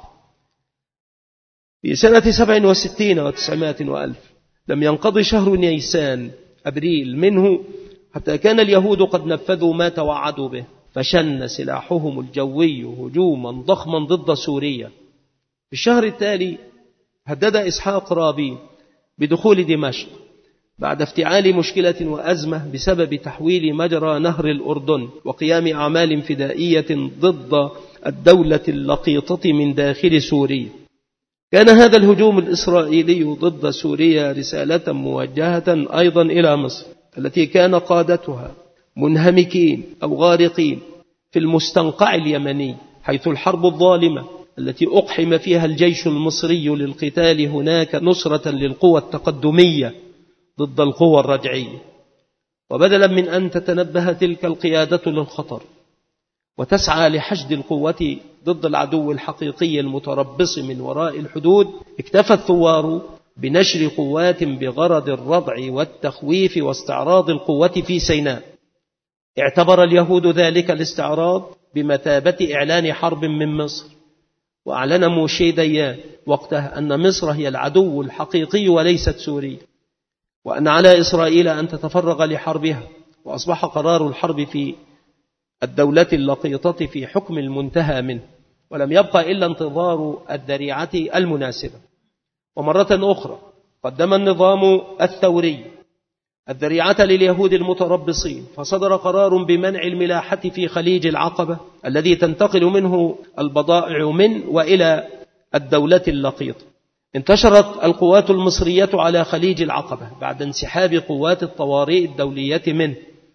في سنة سبع وستين وتسعمائة وألف لم ينقضي شهر نيسان أبريل منه حتى كان اليهود قد نفذوا ما توعدوا به، فشن سلاحهم الجوي هجوما ضخما ضد سوريا. في الشهر التالي هدد إسحاق رابين بدخول دمشق بعد افتعال مشكلة وأزمة بسبب تحويل مجرى نهر الأردن وقيام أعمال فدائية ضد الدولة اللقيطة من داخل سوريا. كان هذا الهجوم الإسرائيلي ضد سوريا رسالة موجهة أيضا إلى مصر التي كان قادتها منهمكين أو غارقين في المستنقع اليمني، حيث الحرب الظالمة التي أقحم فيها الجيش المصري للقتال هناك نصرة للقوى التقدمية ضد القوى الرجعية. وبدلا من أن تتنبه تلك القيادة للخطر وتسعى لحشد القوة ضد العدو الحقيقي المتربص من وراء الحدود، اكتفى الثوار بنشر قوات بغرض الردع والتخويف واستعراض القوة في سيناء. اعتبر اليهود ذلك الاستعراض بمثابة إعلان حرب من مصر، وأعلن موشي ديان وقتها أن مصر هي العدو الحقيقي وليست سوريا، وأن على إسرائيل أن تتفرغ لحربها. وأصبح قرار الحرب في الدولة اللقيطة في حكم المنتهى منه، ولم يبقى إلا انتظار الذريعة المناسبة. ومرة أخرى قدم النظام الثوري الذريعة لليهود المتربصين، فصدر قرار بمنع الملاحة في خليج العقبة الذي تنتقل منه البضائع من وإلى الدولة اللقيطة. انتشرت القوات المصرية على خليج العقبة بعد انسحاب قوات الطوارئ الدولية منه،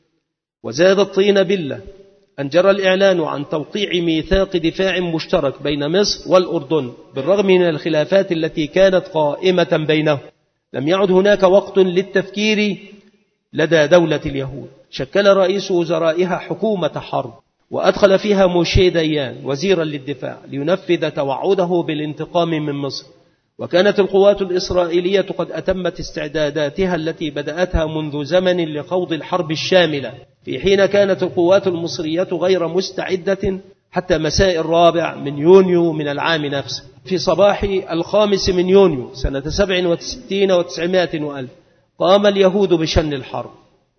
وزاد الطين بلة أن جرى الإعلان عن توقيع ميثاق دفاع مشترك بين مصر والأردن بالرغم من الخلافات التي كانت قائمة بينهم. لم يعد هناك وقت للتفكير لدى دولة اليهود. شكل رئيس وزرائها حكومة حرب، وأدخل فيها موشي ديان وزيرا للدفاع لينفذ توعده بالانتقام من مصر. وكانت القوات الإسرائيلية قد أتمت استعداداتها التي بدأتها منذ زمن لخوض الحرب الشاملة، في حين كانت القوات المصرية غير مستعدة حتى مساء الرابع من يونيو من العام نفسه. في صباح الخامس من يونيو سنة سبع وستين وتسعمائة وألف قام اليهود بشن الحرب،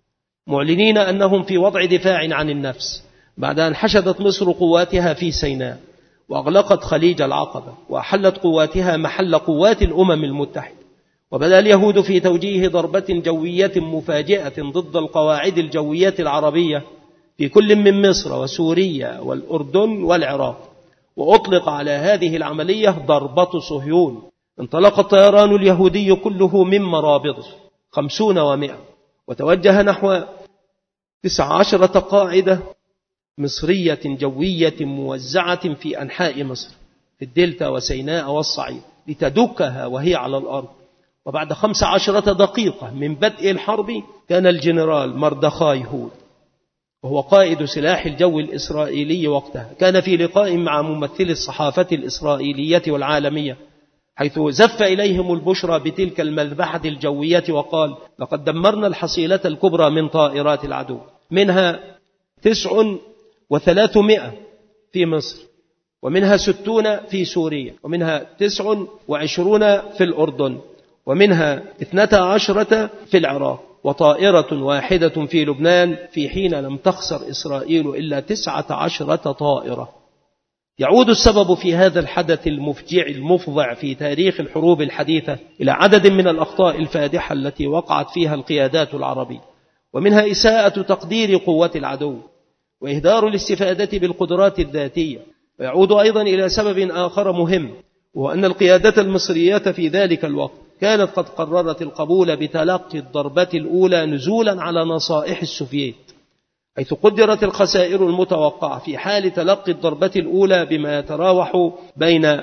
معلنين أنهم في وضع دفاع عن النفس بعد أن حشدت مصر قواتها في سيناء وأغلقت خليج العقبة وأحلت قواتها محل قوات الأمم المتحدة. وبدأ اليهود في توجيه ضربة جوية مفاجئة ضد القواعد الجوية العربية في كل من مصر وسوريا والأردن والعراق، وأطلق على هذه العملية ضربة صهيون. انطلق الطيران اليهودي كله من مرابض خمسون ومئة، وتوجه نحو تسع عشرة قاعدة مصرية جوية موزعة في أنحاء مصر في الدلتا وسيناء والصعيد لتدكها وهي على الأرض. وبعد خمس عشرة دقيقة من بدء الحرب كان الجنرال مردخاي هود وهو قائد سلاح الجو الإسرائيلي وقتها كان في لقاء مع ممثل الصحافة الإسرائيلية والعالمية، حيث زف إليهم البشرى بتلك المذبحة الجوية وقال: لقد دمرنا الحصيلة الكبرى من طائرات العدو، منها تسع وثلاثمائة في مصر، ومنها ستون في سوريا، ومنها تسع وعشرون في الأردن، ومنها اثنتا عشرة في العراق، وطائرة واحدة في لبنان، في حين لم تخسر إسرائيل إلا تسعة عشرة طائرة. يعود السبب في هذا الحدث المفجع المفضع في تاريخ الحروب الحديثة إلى عدد من الأخطاء الفادحة التي وقعت فيها القيادات العربية، ومنها إساءة تقدير قوة العدو وإهدار الاستفادة بالقدرات الذاتية. ويعود أيضا إلى سبب آخر مهم، وهو أن القيادة المصرية في ذلك الوقت كانت قد قررت القبول بتلقي الضربة الأولى نزولا على نصائح السوفييت، حيث قدرت الخسائر المتوقعة في حال تلقي الضربة الأولى بما يتراوح بين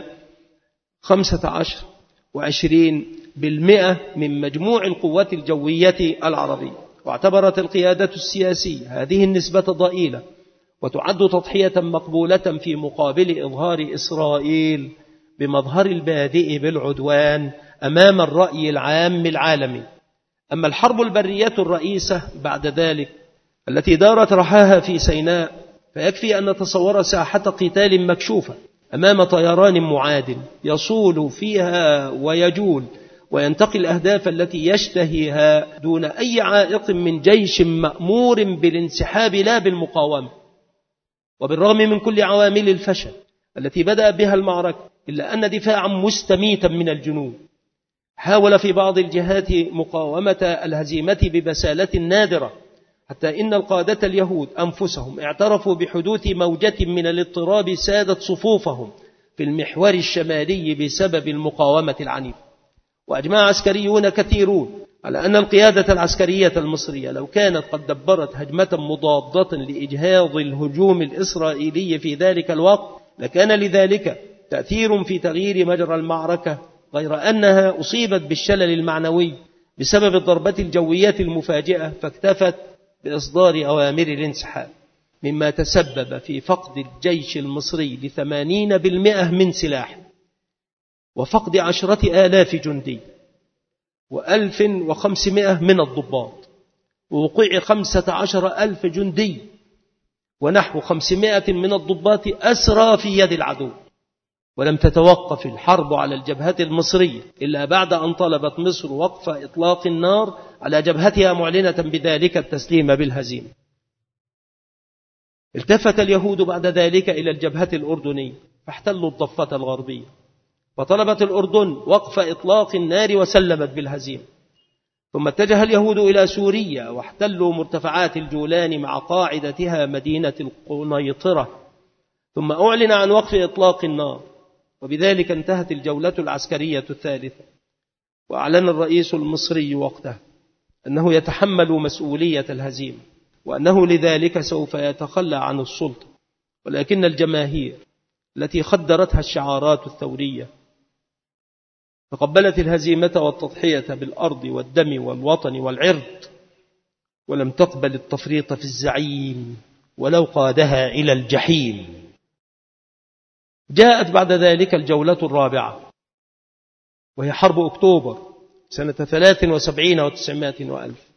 خمسة عشر وعشرين بالمئة من مجموع القوات الجوية العربية. واعتبرت القيادة السياسية هذه النسبة ضئيلة وتعد تضحية مقبولة في مقابل إظهار إسرائيل بمظهر البادئ بالعدوان أمام الرأي العام العالمي. أما الحرب البرية الرئيسة بعد ذلك التي دارت رحاها في سيناء، فيكفي أن نتصور ساحة قتال مكشوفة أمام طيران معادل يصول فيها ويجول وينتقي الأهداف التي يشتهيها دون أي عائق من جيش مأمور بالانسحاب لا بالمقاومة. وبالرغم من كل عوامل الفشل التي بدأ بها المعركة، إلا أن دفاعا مستميتا من الجنود حاول في بعض الجهات مقاومة الهزيمة ببسالة نادرة، حتى إن القادة اليهود أنفسهم اعترفوا بحدوث موجة من الاضطراب سادت صفوفهم في المحور الشمالي بسبب المقاومة العنيفة. وأجمع عسكريون كثيرون على أن القيادة العسكرية المصرية لو كانت قد دبرت هجمة مضادة لإجهاض الهجوم الإسرائيلي في ذلك الوقت لكان لذلك تأثير في تغيير مجرى المعركة، غير أنها أصيبت بالشلل المعنوي بسبب الضربة الجوية المفاجئة، فاكتفت بإصدار أوامر الانسحاب. مما تسبب في فقد الجيش المصري لثمانين بالمئة من سلاحه، وفقد عشرة آلاف جندي وألف وخمسمائة من الضباط، ووقوع خمسة عشر ألف جندي ونحو خمسمائة من الضباط أسرى في يد العدو. ولم تتوقف الحرب على الجبهة المصرية إلا بعد أن طلبت مصر وقف إطلاق النار على جبهتها، معلنة بذلك التسليم بالهزيمة. التفت اليهود بعد ذلك إلى الجبهة الأردنية فاحتلوا الضفة الغربية، فطلبت الأردن وقف إطلاق النار وسلمت بالهزيمة. ثم اتجه اليهود إلى سوريا واحتلوا مرتفعات الجولان مع قاعدتها مدينة القنيطرة، ثم أعلن عن وقف إطلاق النار، وبذلك انتهت الجولة العسكرية الثالثة. وأعلن الرئيس المصري وقتها أنه يتحمل مسؤولية الهزيمة، وأنه لذلك سوف يتخلى عن السلطة، ولكن الجماهير التي خدرتها الشعارات الثورية تقبلت الهزيمة والتضحية بالأرض والدم والوطن والعرض، ولم تقبل التفريط في الزعيم ولو قادها إلى الجحيم. جاءت بعد ذلك الجولة الرابعة، وهي حرب أكتوبر سنة ثلاث وسبعين وتسعمائة وألف.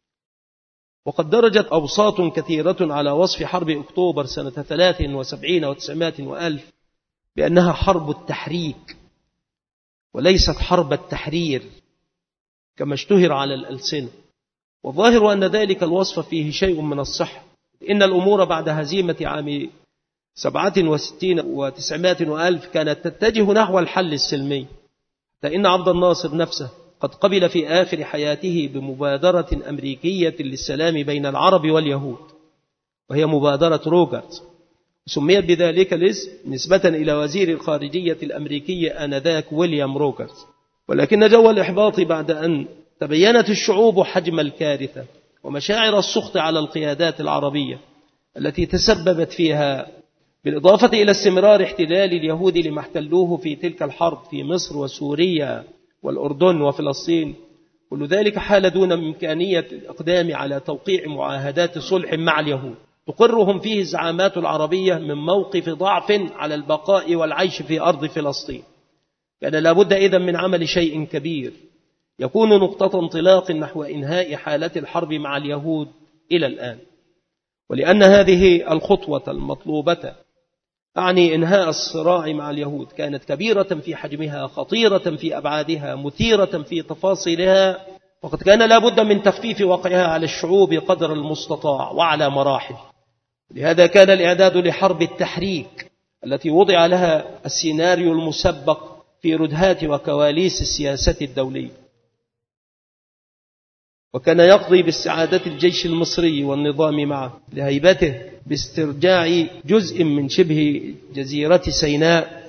وقد درجت أوساط كثيرة على وصف حرب أكتوبر سنة ثلاث وسبعين وتسعمائة وألف بأنها حرب التحريك وليست حرب التحرير كما اشتهر على الألسنة. والظاهر أن ذلك الوصف فيه شيء من الصحة، إن الأمور بعد هزيمة عام سبعة وستين وتسعمائة وألف كانت تتجه نحو الحل السلمي، فإن عبد الناصر نفسه قد قبل في آخر حياته بمبادرة أمريكية للسلام بين العرب واليهود، وهي مبادرة روجرز، سميت بذلك الاسم نسبة إلى وزير الخارجية الأمريكي آنذاك ويليام روجرز. ولكن جو الإحباط بعد أن تبينت الشعوب حجم الكارثة ومشاعر السخط على القيادات العربية التي تسببت فيها، بالإضافة إلى استمرار احتلال اليهود لما احتلوه في تلك الحرب في مصر وسوريا والأردن وفلسطين، كل ذلك حال دون إمكانية الإقدام على توقيع معاهدات صلح مع اليهود تقرهم فيه الزعامات العربية من موقف ضعف على البقاء والعيش في أرض فلسطين. كان لابد إذن من عمل شيء كبير يكون نقطة انطلاق نحو إنهاء حالة الحرب مع اليهود إلى الآن. ولأن هذه الخطوة المطلوبة أعني إنهاء الصراع مع اليهود كانت كبيرة في حجمها، خطيرة في أبعادها، مثيرة في تفاصيلها، وقد كان لابد من تخفيف وقعها على الشعوب قدر المستطاع وعلى مراحل. لهذا كان الإعداد لحرب التحريك التي وضع لها السيناريو المسبق في ردهات وكواليس السياسة الدولية، وكان يقضي باستعادة الجيش المصري والنظام معه لهيبته باسترجاع جزء من شبه جزيرة سيناء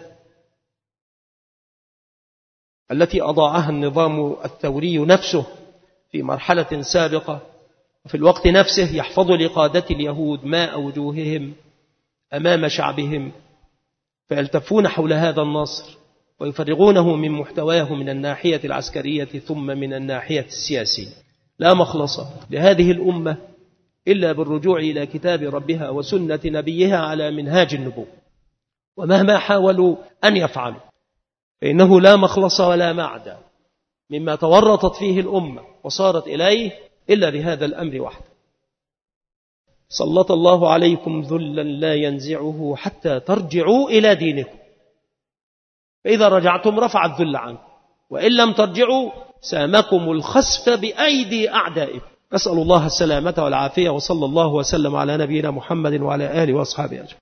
التي أضاعها النظام الثوري نفسه في مرحلة سابقة، وفي الوقت نفسه يحفظ لقادة اليهود ماء وجوههم أمام شعبهم، فيلتفون حول هذا النصر ويفرغونه من محتواه من الناحية العسكرية ثم من الناحية السياسية. لا مخلص لهذه الأمة إلا بالرجوع إلى كتاب ربها وسنة نبيها على منهاج النبوة، ومهما حاولوا أن يفعلوا فإنه لا مخلص ولا معدى مما تورطت فيه الأمة وصارت إليه إلا بهذا الأمر وحده. سلط الله عليكم ذلا لا ينزعه حتى ترجعوا إلى دينكم، فإذا رجعتم رفع الذل عنكم، وإن لم ترجعوا سامكم الخسف بأيدي أعدائكم. نسأل الله السلامة والعافية، وصلى الله وسلم على نبينا محمد وعلى آله وأصحابه أجمعين.